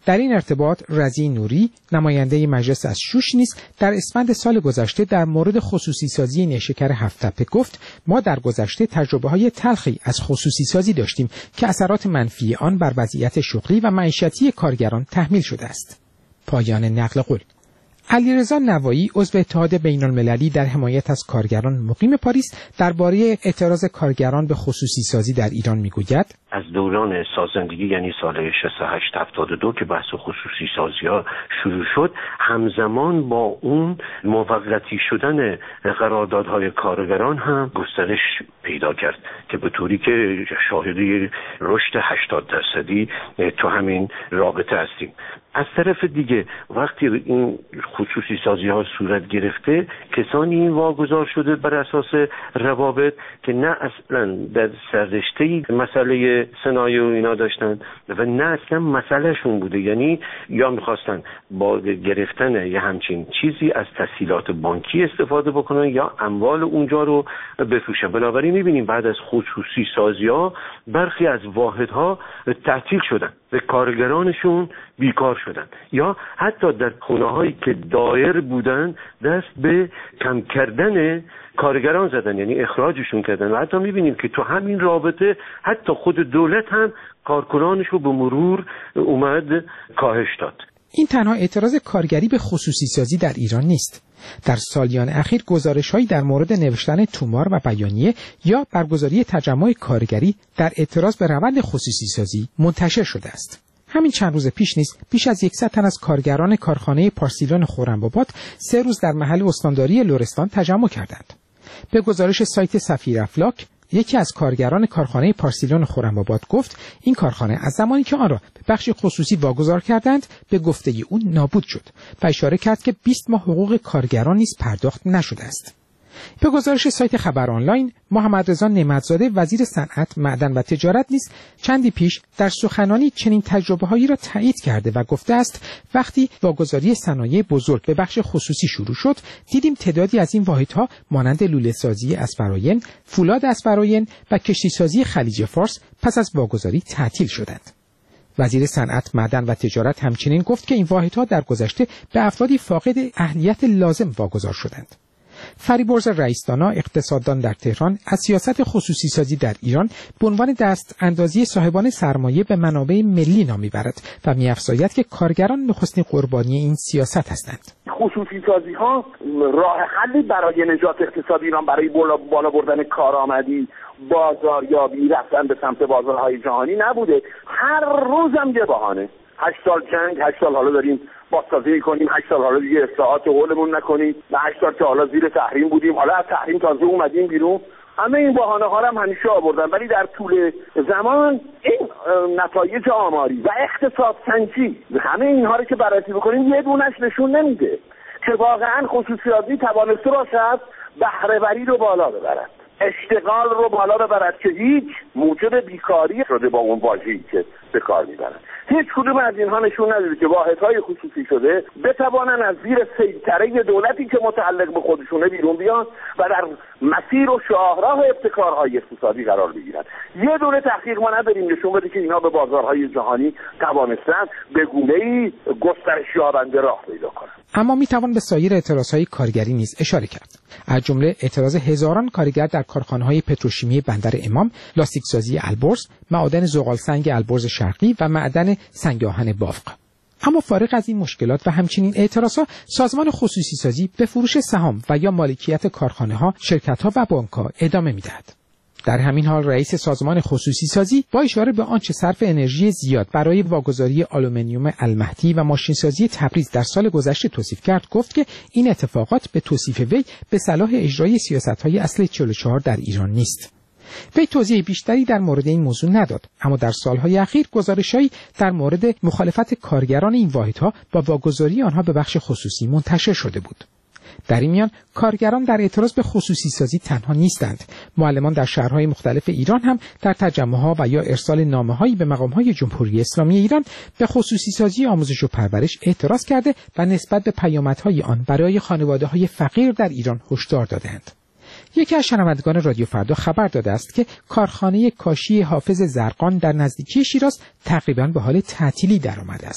در این ارتباط رضی نوری نماینده مجلس از شوش نیز در اسفند سال گذشته در مورد خصوصی سازی نیشکر هفت‌تپه گفت ما در گذشته تجربه‌های تلخی از خصوصی سازی داشتیم که اثرات منفی آن بر وضعیت شغلی و معیشتی کارگران تحمیل شده است. پایان نقل قول. علیرضا نوایی عضو اتحاد بین‌المللی در حمایت از کارگران مقیم پاریس درباره اعتراض کارگران به خصوصی سازی در ایران میگوید از دوران سازندگی یعنی سال شصت و هشت هفتاد و دو که بحث خصوصی سازی ها شروع شد، همزمان با اون موقتی شدن قراردادهای کارگران هم گسترش پیدا کرد که به طوری که شاهدی رشد هشتاد درصدی تو همین رابطه هستیم. از طرف دیگه وقتی این خصوصی سازی ها صورت گرفته، کسانی واگذار شده بر اساس روابط که نه اصلا در سررشته مسئله صنایع و اینا داشتن و نه اصلا مسئله شون بوده، یعنی یا میخواستن با گرفتن یه همچین چیزی از تسهیلات بانکی استفاده بکنن یا اموال اونجا رو بفروشن. بنابراین میبینیم بعد از خصوصی سازی ها برخی از واحدها تعطیل شدن و کارگرانشون بیکار شدن یا حتی در خونه هایی که دایر بودن دست به کم کردن کارگران زدن، یعنی اخراجشون کردن. و حتی میبینیم که تو همین رابطه حتی خود دولت هم کارکنانش رو به مرور اومد کاهش داد. این تنها اعتراض کارگری به خصوصی سازی در ایران نیست. در سالیان اخیر گزارش‌هایی در مورد نوشتن تومار و بیانیه یا برگزاری تجمع کارگری در اعتراض به روند خصوصی سازی منتشر شده است. همین چند روز پیش نیز بیش از صد تن از کارگران کارخانه پارسیلان خرم‌آباد سه روز در محل استانداری لرستان تجمع کردند. به گزارش سایت سفیر افلاک، یکی از کارگران کارخانه پارسیلان خرم‌آباد گفت این کارخانه از زمانی که آن را به بخش خصوصی واگذار کردند به گفته اون نابود شد و اشاره کرد که بیست ماه حقوق کارگران نیز پرداخت نشده است. به گزارش سایت خبر آنلاین، محمد رضا نعمتزاده وزیر صنعت، معدن و تجارت نیز چندی پیش در سخنانی چنین تجربه‌هایی را تایید کرده و گفته است وقتی واگذاری صنایع بزرگ به بخش خصوصی شروع شد، دیدیم تعدادی از این واحدها مانند لوله‌سازی اسپراین، فولاد اسپراین و کشتیسازی خلیج فارس پس از واگذاری تعطیل شدند. وزیر صنعت، معدن و تجارت همچنین گفت که این واحدها در گذشته به افرادی فاقد اهلیت لازم واگذار شدند. فریبرز رئیس‌دانا، اقتصاددان در تهران، از سیاست خصوصی سازی در ایران به عنوان دست اندازی صاحبان سرمایه به منابع ملی نام می‌برد و می‌افزاید که کارگران نخستین قربانی این سیاست هستند. خصوصی سازی ها راه حلی برای نجات اقتصاد ایران برای بالا بردن کارآمدی، بازاریابی، رفتن به سمت بازارهای جهانی نبوده. هر روزم یه بهانه. هشت سال جنگ، هشت سال حالا داریم بازسازی کنیم، هشت سال حالا دیگه اصلاحات قولمون نکنیم، و هشت سال که حالا زیر تحریم بودیم، حالا از تحریم تازه اومدیم بیرون. همه این بهانه ها هم همیشه آوردن، ولی در طول زمان این نتایج آماری و اقتصاد سنجی همه اینها رو که بررسی بکنیم یه دونش نشون نمیده که واقعا خصوصیاتی توانسته باشد بهره وری رو بالا ببرد، اشتغال رو بالا ببرد که هیچ موجب بیکاری شده با اون واژه‌ای که به کار میبرن. هیچ کدوم از اینها نشون نداده که واحدهای خصوصی شده بتوانن از زیر سیطره دولتی که متعلق به خودشونه بیرون بیان و در مسیر و شاهراه ابتکارهای اقتصادی قرار بگیرن. یه دونه تحقیق ما نداریم نشون بده که اینا به بازارهای جهانی توانستن به گونه‌ای گسترش یابنده راه پیدا کنن. اما میتوان به سایر اعتراضهای کارگری نیز اشاره کرد. از جمله اعتراض هزاران کارگر در کارخانه‌های پتروشیمی بندر امام، لاستیکسازی البرز، معادن زغالسنگ البرز شرقی و معدن سنگ آهن بافق. اما فارغ از این مشکلات و همچنین اعتراضها، سازمان خصوصی سازی به فروش سهام و یا مالکیت کارخانه‌ها، شرکت‌ها و بانک‌ها ادامه می‌دهد. در همین حال رئیس سازمان خصوصی سازی با اشاره به آنچه صرف انرژی زیاد برای واگذاری آلومینیوم المهدی و ماشینسازی تبریز در سال گذشته توصیف کرد، گفت که این اتفاقات به توصیف وی به صلاح اجرای سیاست‌های اصل چهل و چهار در ایران نیست. وی توضیح بیشتری در مورد این موضوع نداد، اما در سالهای اخیر گزارش‌هایی در مورد مخالفت کارگران این واحدها با واگذاری آنها به بخش خصوصی منتشر شده بود. در این میان کارگران در اعتراض به خصوصی سازی تنها نیستند. معلمان در شهرهای مختلف ایران هم در تجمع‌ها و یا ارسال نامه‌هایی به مقام‌های جمهوری اسلامی ایران به خصوصی سازی آموزش و پرورش اعتراض کرده و نسبت به پیامدهای آن برای خانواده‌های فقیر در ایران هشدار دادند. یکی از شنوندگان رادیو فردا خبر داده است که کارخانه کاشی حافظ زرقان در نزدیکی شیراز تقریباً به حال تعطیلی درآمده است.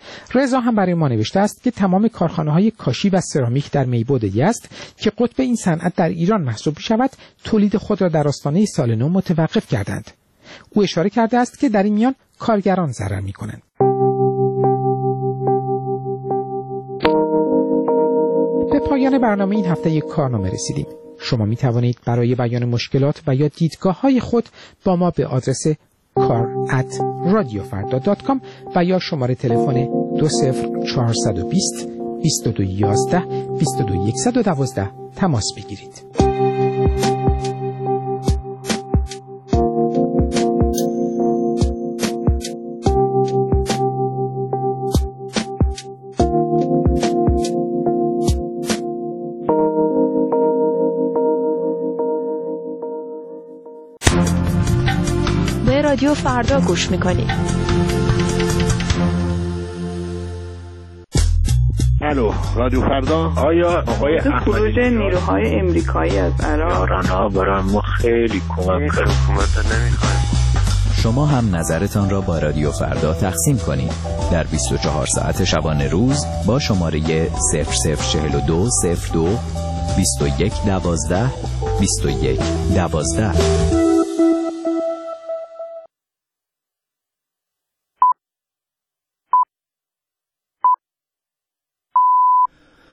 رضا هم برای ما نوشته است که تمام کارخانه‌های کاشی و سرامیک در میبود یزد که قطب این صنعت در ایران محسوب می‌شود، تولید خود را در آستانه سال نو متوقف کردند. او اشاره کرده است که در این میان کارگران ضرر می‌کنند. به پایان برنامه این هفته یک کارنامه رسیدیم. شما می توانید برای بیان مشکلات و یا دیدگاه‌های خود با ما به آدرس کار ات رادیو فردا دات کام و یا شماره تلفن دو صفر چهار دو صفر بیست و دو یازده بیست و دو صد و دوازده تماس بگیرید. رادیو فردا گوش میکنید. الو رادیو فردا. آیا آقای خروج نیروهای امریکایی از عراق ایران‌ها برای ما خیلی کمک کرد. حکومت نمیخوایم. شما هم نظرتان را با رادیو فردا تقسیم کنید در بیست و چهار ساعت شبانه روز با شماره صفر صفر چهل و دو صفر دو بیست و یک دوازده بیست و یک دوازده.